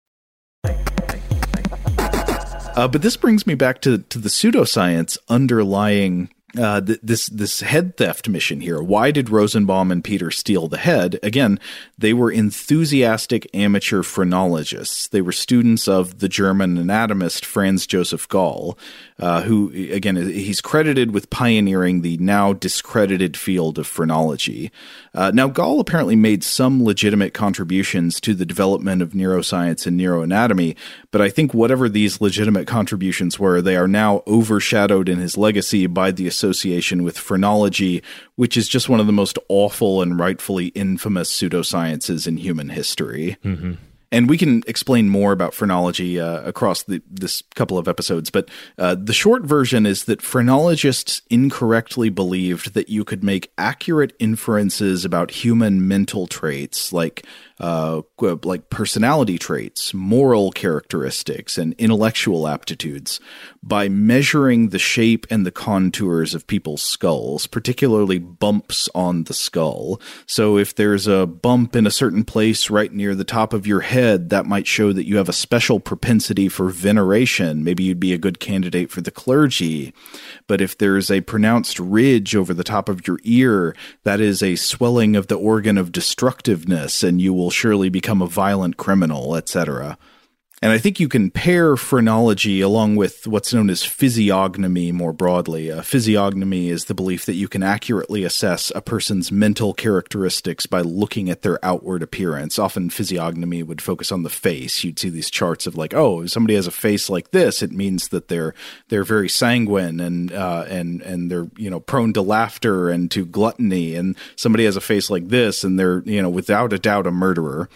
But this brings me back to the pseudoscience underlying this head theft mission here. Why did Rosenbaum and Peter steal the head? Again, they were enthusiastic amateur phrenologists. They were students of the German anatomist Franz Joseph Gall, who, again, he's credited with pioneering the now discredited field of phrenology. Now, Gall apparently made some legitimate contributions to the development of neuroscience and neuroanatomy, but I think whatever these legitimate contributions were, they are now overshadowed in his legacy by the association with phrenology, which is just one of the most awful and rightfully infamous pseudosciences in human history. Mm-hmm. And we can explain more about phrenology across this couple of episodes, but the short version is that phrenologists incorrectly believed that you could make accurate inferences about human mental traits like personality traits, moral characteristics, and intellectual aptitudes by measuring the shape and the contours of people's skulls, particularly bumps on the skull. So if there's a bump in a certain place right near the top of your head, head, that might show that you have a special propensity for veneration. Maybe you'd be a good candidate for the clergy. But if there's a pronounced ridge over the top of your ear, that is a swelling of the organ of destructiveness, and you will surely become a violent criminal, etc. And I think you can pair phrenology along with what's known as physiognomy more broadly. Physiognomy is the belief that you can accurately assess a person's mental characteristics by looking at their outward appearance. Often physiognomy would focus on the face. You'd see these charts of like, oh, if somebody has a face like this, it means that they're very sanguine and they're, you know, prone to laughter and to gluttony. And somebody has a face like this and they're, you know, without a doubt a murderer.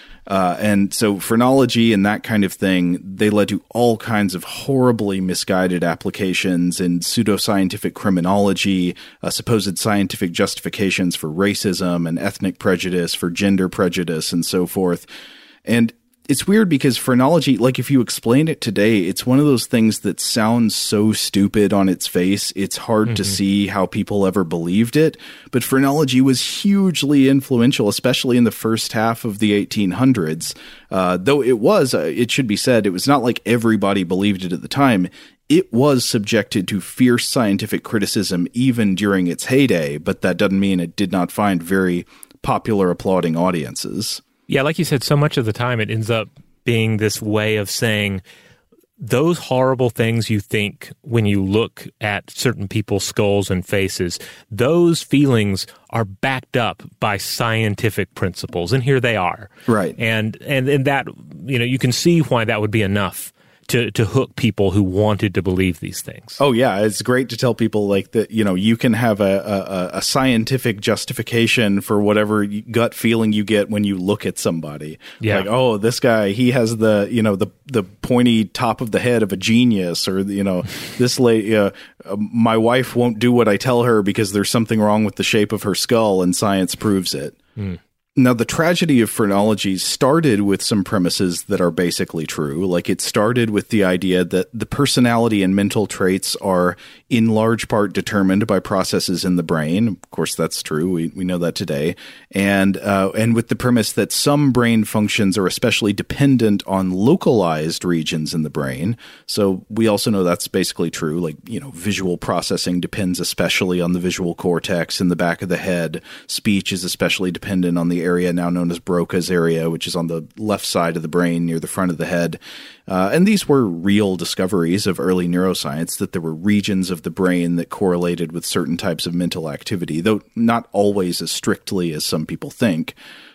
And so phrenology and that kind of thing, they led to all kinds of horribly misguided applications in pseudoscientific criminology, supposed scientific justifications for racism and ethnic prejudice, for gender prejudice, and so forth. And it's weird because phrenology, like if you explain it today, it's one of those things that sounds so stupid on its face. It's hard to see how people ever believed it. But phrenology was hugely influential, especially in the first half of the 1800s. Though it was, it should be said, it was not like everybody believed it at the time. It was subjected to fierce scientific criticism even during its heyday, but that doesn't mean it did not find very popular applauding audiences. Yeah, like you said, so much of the time it ends up being this way of saying those horrible things you think when you look at certain people's skulls and faces, those feelings are backed up by scientific principles, and here they are. Right. And that, you know, you can see why that would be enough to hook people who wanted to believe these things. Oh, yeah. It's great to tell people like that, you know, you can have a scientific justification for whatever gut feeling you get when you look at somebody. Yeah. Like, oh, this guy, he has the, you know, the pointy top of the head of a genius, or, you know, this lady, my wife won't do what I tell her because there's something wrong with the shape of her skull and science proves it. Mm. Now, the tragedy of phrenology started with some premises that are basically true. Like, it started with the idea that the personality and mental traits are in large part determined by processes in the brain. Of course, that's true. We know that today. And with the premise that some brain functions are especially dependent on localized regions in the brain. So we also know that's basically true. Like, you know, visual processing depends especially on the visual cortex in the back of the head. Speech is especially dependent on the area now known as Broca's area, which is on the left side of the brain near the front of the head. And these were real discoveries of early neuroscience, that there were regions of the brain that correlated with certain types of mental activity, though not always as strictly as some people think.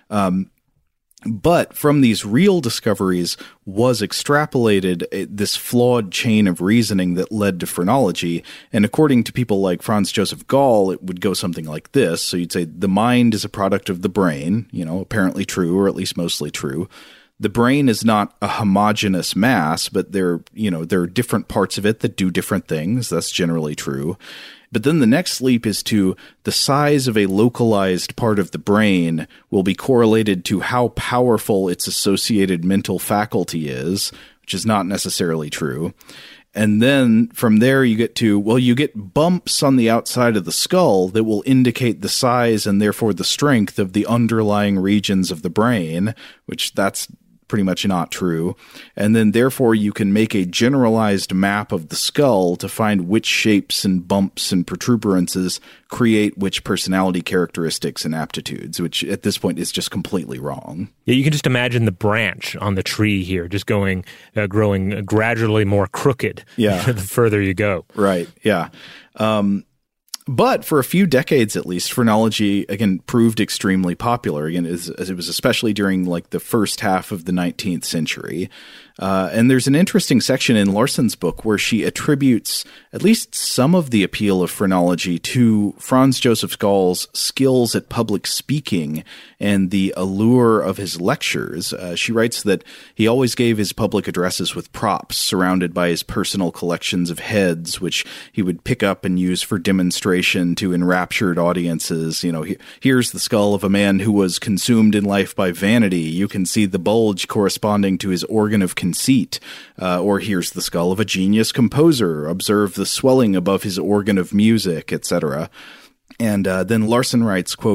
But from these real discoveries was extrapolated this flawed chain of reasoning that led to phrenology. And according to people like Franz Joseph Gall, it would go something like this. So you'd say the mind is a product of the brain, you know, apparently true, or at least mostly true. The brain is not a homogeneous mass, but there are different parts of it that do different things. That's generally true. But then the next leap is to the size of a localized part of the brain will be correlated to how powerful its associated mental faculty is, which is not necessarily true. And then from there you get bumps on the outside of the skull that will indicate the size and therefore the strength of the underlying regions of the brain, which that's pretty much not true. And then therefore you can make a generalized map of the skull to find which shapes and bumps and protuberances create which personality characteristics and aptitudes, which at this point is just completely wrong. Yeah, you can just imagine the branch on the tree here just growing gradually more crooked the further you go. Right, yeah. But for a few decades, at least, phrenology, again, proved extremely popular. Again, as it was especially during like the first half of the 19th century. And there's an interesting section in Larson's book where she attributes at least some of the appeal of phrenology to Franz Joseph Gall's skills at public speaking and the allure of his lectures. She writes that he always gave his public addresses with props surrounded by his personal collections of heads, which he would pick up and use for demonstration to enraptured audiences. You know, here's the skull of a man who was consumed in life by vanity. You can see the bulge corresponding to his organ of conceit. Or here's the skull of a genius composer. Observe the swelling above his organ of music, etc. And then Larson writes, quote,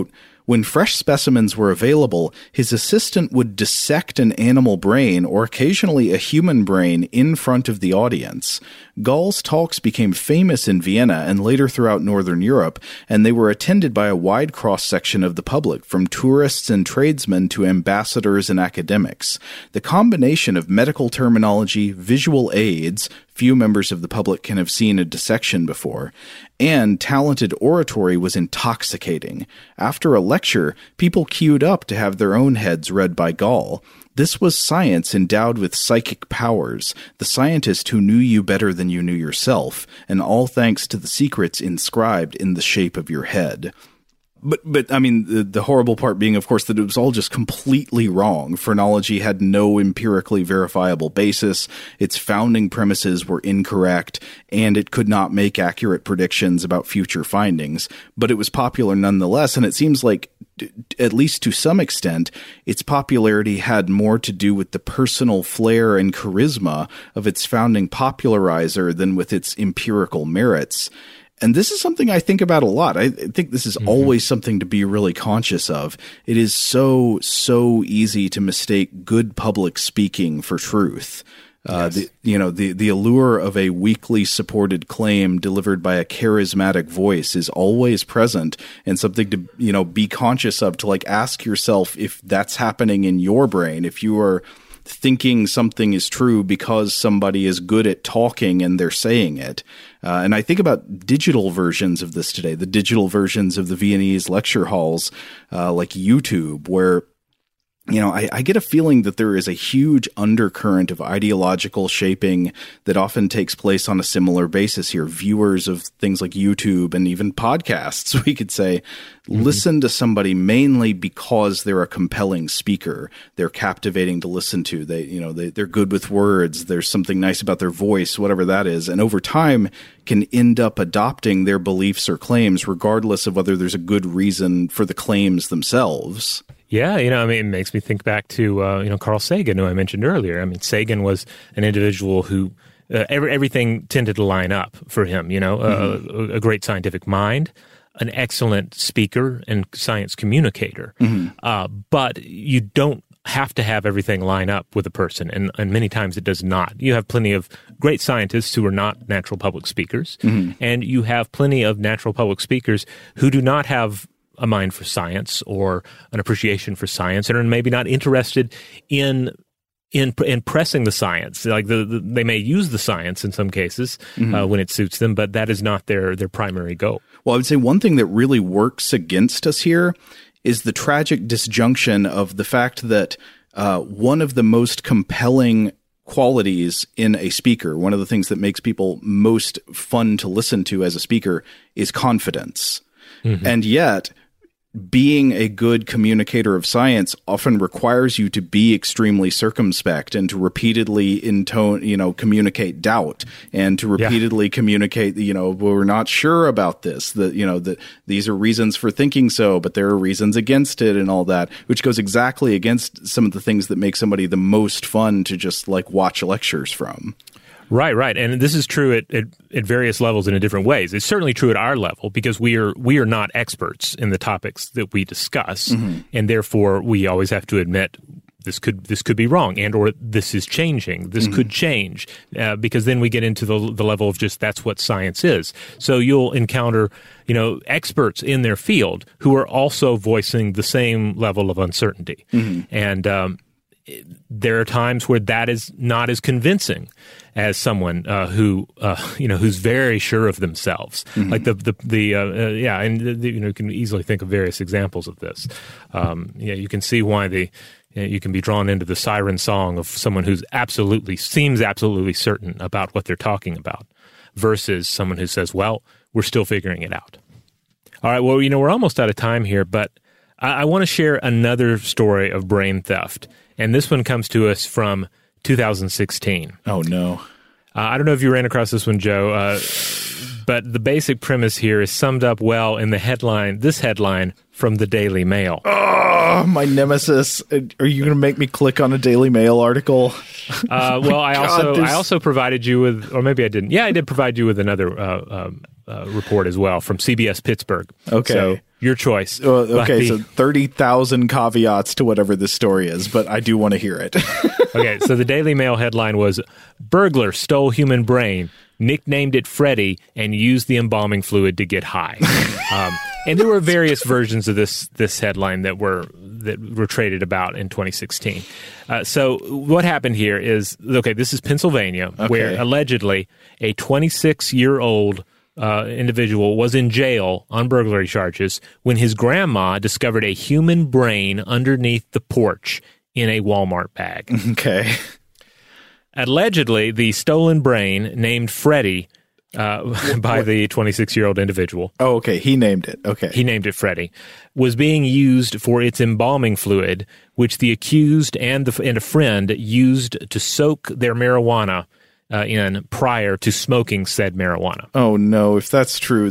When fresh specimens were available, his assistant would dissect an animal brain or occasionally a human brain in front of the audience. Gall's talks became famous in Vienna and later throughout Northern Europe, and they were attended by a wide cross-section of the public, from tourists and tradesmen to ambassadors and academics. The combination of medical terminology, visual aids — few members of the public can have seen a dissection before — and talented oratory was intoxicating. After a lecture, people queued up to have their own heads read by Gall. This was science endowed with psychic powers, the scientist who knew you better than you knew yourself, and all thanks to the secrets inscribed in the shape of your head. But I mean, the horrible part being, of course, that it was all just completely wrong. Phrenology had no empirically verifiable basis. Its founding premises were incorrect, and it could not make accurate predictions about future findings. But it was popular nonetheless, and it seems like, at least to some extent, its popularity had more to do with the personal flair and charisma of its founding popularizer than with its empirical merits. And this is something I think about a lot. I think this is always something to be really conscious of. It is so easy to mistake good public speaking for truth. Yes. The allure of a weakly supported claim delivered by a charismatic voice is always present, and something to, be conscious of, to ask yourself if that's happening in your brain, if you are thinking something is true because somebody is good at talking and they're saying it. And I think about digital versions of this today, the digital versions of the Viennese lecture halls, like YouTube, where I get a feeling that there is a huge undercurrent of ideological shaping that often takes place on a similar basis here. Viewers of things like YouTube and even podcasts, we could say, listen to somebody mainly because they're a compelling speaker. They're captivating to listen to. They're good with words. There's something nice about their voice, whatever that is. And over time can end up adopting their beliefs or claims, regardless of whether there's a good reason for the claims themselves. Yeah, it makes me think back to, Carl Sagan, who I mentioned earlier. I mean, Sagan was an individual who everything tended to line up for him, a great scientific mind, an excellent speaker and science communicator. But you don't have to have everything line up with a person, and many times it does not. You have plenty of great scientists who are not natural public speakers, and you have plenty of natural public speakers who do not have a mind for science or an appreciation for science, and are maybe not interested in pressing the science. They may use the science in some cases when it suits them, but that is not their primary goal. Well, I would say one thing that really works against us here is the tragic disjunction of the fact that one of the most compelling qualities in a speaker, one of the things that makes people most fun to listen to as a speaker, is confidence. And yet, being a good communicator of science often requires you to be extremely circumspect and to repeatedly communicate doubt, and to repeatedly communicate, we're not sure about this, that these are reasons for thinking so, but there are reasons against it and all that, which goes exactly against some of the things that make somebody the most fun to just watch lectures from. Right. And this is true at various levels and in different ways. It's certainly true at our level because we are not experts in the topics that we discuss, and therefore we always have to admit this could be wrong, and or this is changing. This could change, because then we get into the level of just that's what science is. So you'll encounter experts in their field who are also voicing the same level of uncertainty, and there are times where that is not as convincing as someone who's very sure of themselves. Like you can easily think of various examples of this. You can see why you can be drawn into the siren song of someone who's seems absolutely certain about what they're talking about, versus someone who says, "Well, we're still figuring it out." All right, well, we're almost out of time here, but I want to share another story of brain theft. And this one comes to us from 2016. Oh, no. I don't know if you ran across this one, Joe, but the basic premise here is summed up well in this headline from the Daily Mail. Oh, my nemesis. Are you going to make me click on a Daily Mail article? Well, I also provided you with, or maybe I didn't. Yeah, I did provide you with another report as well from CBS Pittsburgh. Okay. So your choice. Okay, so 30,000 caveats to whatever this story is, but I do want to hear it. Okay, so the Daily Mail headline was, "Burglar stole human brain, nicknamed it Freddy, and used the embalming fluid to get high." And there were various versions of this headline that were traded about in 2016. So what happened here is, okay, this is Pennsylvania, where allegedly a 26-year-old individual was in jail on burglary charges when his grandma discovered a human brain underneath the porch in a Walmart bag. Okay. Allegedly, the stolen brain, named Freddy by the 26-year-old individual. Oh, okay. He named it. Okay. He named it Freddy, was being used for its embalming fluid, which the accused and a friend used to soak their marijuana in prior to smoking said marijuana. Oh, no. If that's true,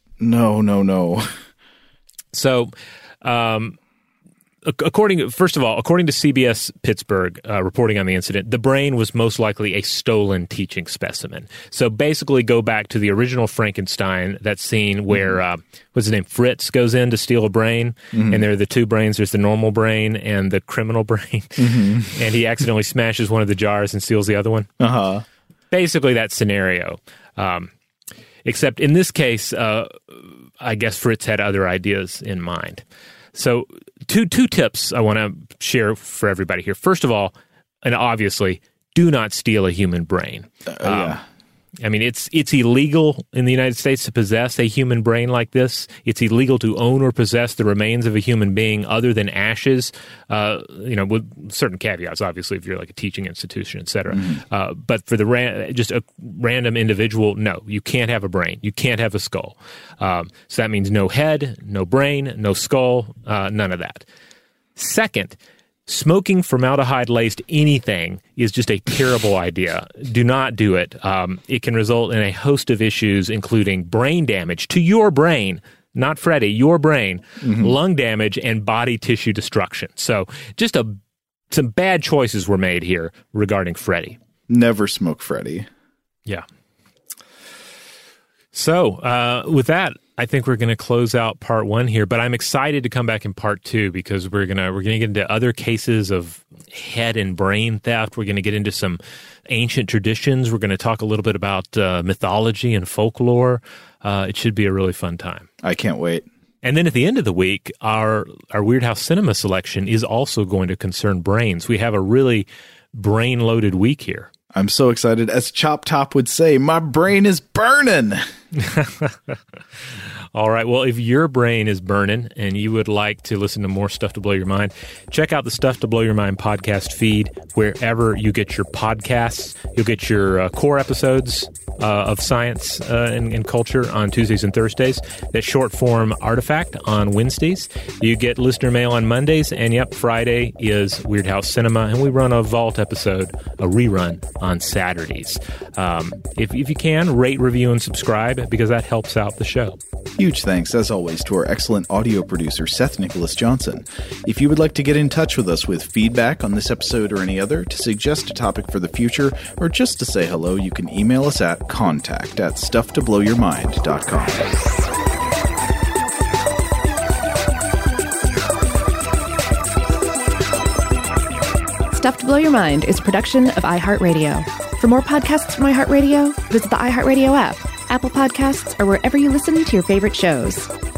no. So, according to CBS Pittsburgh reporting on the incident, the brain was most likely a stolen teaching specimen. So basically go back to the original Frankenstein, that scene where, what's his name, Fritz goes in to steal a brain, and there are the two brains. There's the normal brain and the criminal brain, and he accidentally smashes one of the jars and steals the other one. Uh-huh. Basically that scenario. Except in this case, I guess Fritz had other ideas in mind. So two tips I want to share for everybody here. First of all, and obviously, do not steal a human brain. I mean, it's illegal in the United States to possess a human brain like this. It's illegal to own or possess the remains of a human being other than ashes, with certain caveats, obviously, if you're like a teaching institution, et cetera. But for just a random individual, no, you can't have a brain. You can't have a skull. So that means no head, no brain, no skull, none of that. Second, smoking formaldehyde-laced anything is just a terrible idea. Do not do it. It can result in a host of issues, including brain damage to your brain, not Freddy, your brain, lung damage, and body tissue destruction. So just some bad choices were made here regarding Freddy. Never smoke Freddy. Yeah. So with that, I think we're going to close out part one here, but I'm excited to come back in part two because we're going to get into other cases of head and brain theft. We're going to get into some ancient traditions. We're going to talk a little bit about mythology and folklore. It should be a really fun time. I can't wait. And then at the end of the week, our Weird House Cinema selection is also going to concern brains. We have a really brain-loaded week here. I'm so excited. As Chop Top would say, my brain is burning. All right. Well, if your brain is burning and you would like to listen to more Stuff to Blow Your Mind, check out the Stuff to Blow Your Mind podcast feed wherever you get your podcasts. You'll get your core episodes of science and culture on Tuesdays and Thursdays. That short form Artifact on Wednesdays. You get listener mail on Mondays. And yep, Friday is Weird House Cinema. And we run a Vault episode, a rerun, on Saturdays. If you can, rate, review, and subscribe because that helps out the show. Huge thanks, as always, to our excellent audio producer, Seth Nicholas Johnson. If you would like to get in touch with us with feedback on this episode or any other, to suggest a topic for the future, or just to say hello, you can email us at contact@stufftoblowyourmind.com. Stuff to Blow Your Mind is a production of iHeartRadio. For more podcasts from iHeartRadio, visit the iHeartRadio app, Apple Podcasts, or wherever you listen to your favorite shows.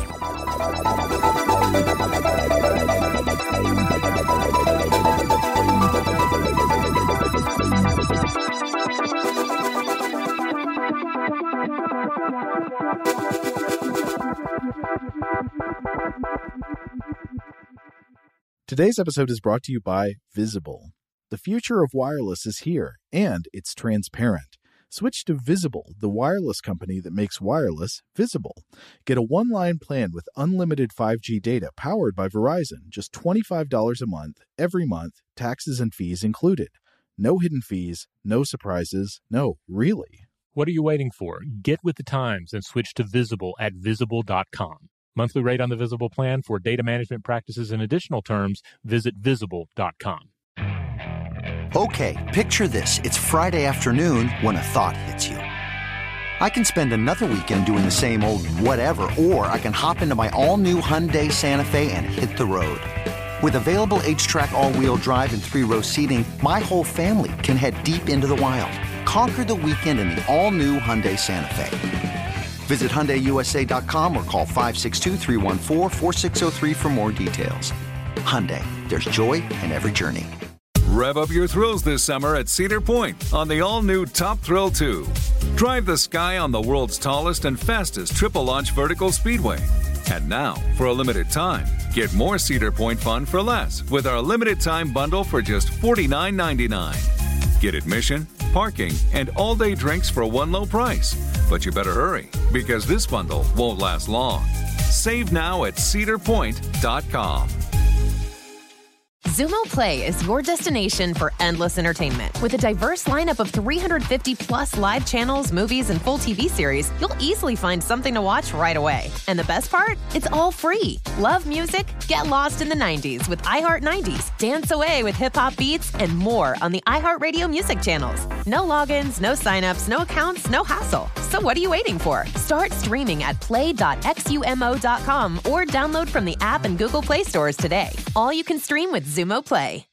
Today's episode is brought to you by Visible. The future of wireless is here, and it's transparent. Switch to Visible, the wireless company that makes wireless visible. Get a one-line plan with unlimited 5G data powered by Verizon, just $25 a month, every month, taxes and fees included. No hidden fees, no surprises, no, really. What are you waiting for? Get with the times and switch to Visible at Visible.com. Monthly rate on the Visible plan. For data management practices and additional terms, visit Visible.com. Okay, picture this. It's Friday afternoon when a thought hits you. I can spend another weekend doing the same old whatever, or I can hop into my all-new Hyundai Santa Fe and hit the road. With available H-Track all-wheel drive and 3-row seating, my whole family can head deep into the wild. Conquer the weekend in the all-new Hyundai Santa Fe. Visit HyundaiUSA.com or call 562-314-4603 for more details. Hyundai, there's joy in every journey. Rev up your thrills this summer at Cedar Point on the all-new Top Thrill 2. Drive the sky on the world's tallest and fastest triple-launch vertical speedway. And now, for a limited time, get more Cedar Point fun for less with our limited-time bundle for just $49.99. Get admission, parking, and all-day drinks for one low price. But you better hurry, because this bundle won't last long. Save now at cedarpoint.com. Xumo Play is your destination for endless entertainment. With a diverse lineup of 350-plus live channels, movies, and full TV series, you'll easily find something to watch right away. And the best part? It's all free. Love music? Get lost in the 90s with iHeart 90s, dance away with hip-hop beats, and more on the iHeartRadio music channels. No logins, no signups, no accounts, no hassle. So what are you waiting for? Start streaming at play.xumo.com or download from the app and Google Play stores today. All you can stream with Xumo Play.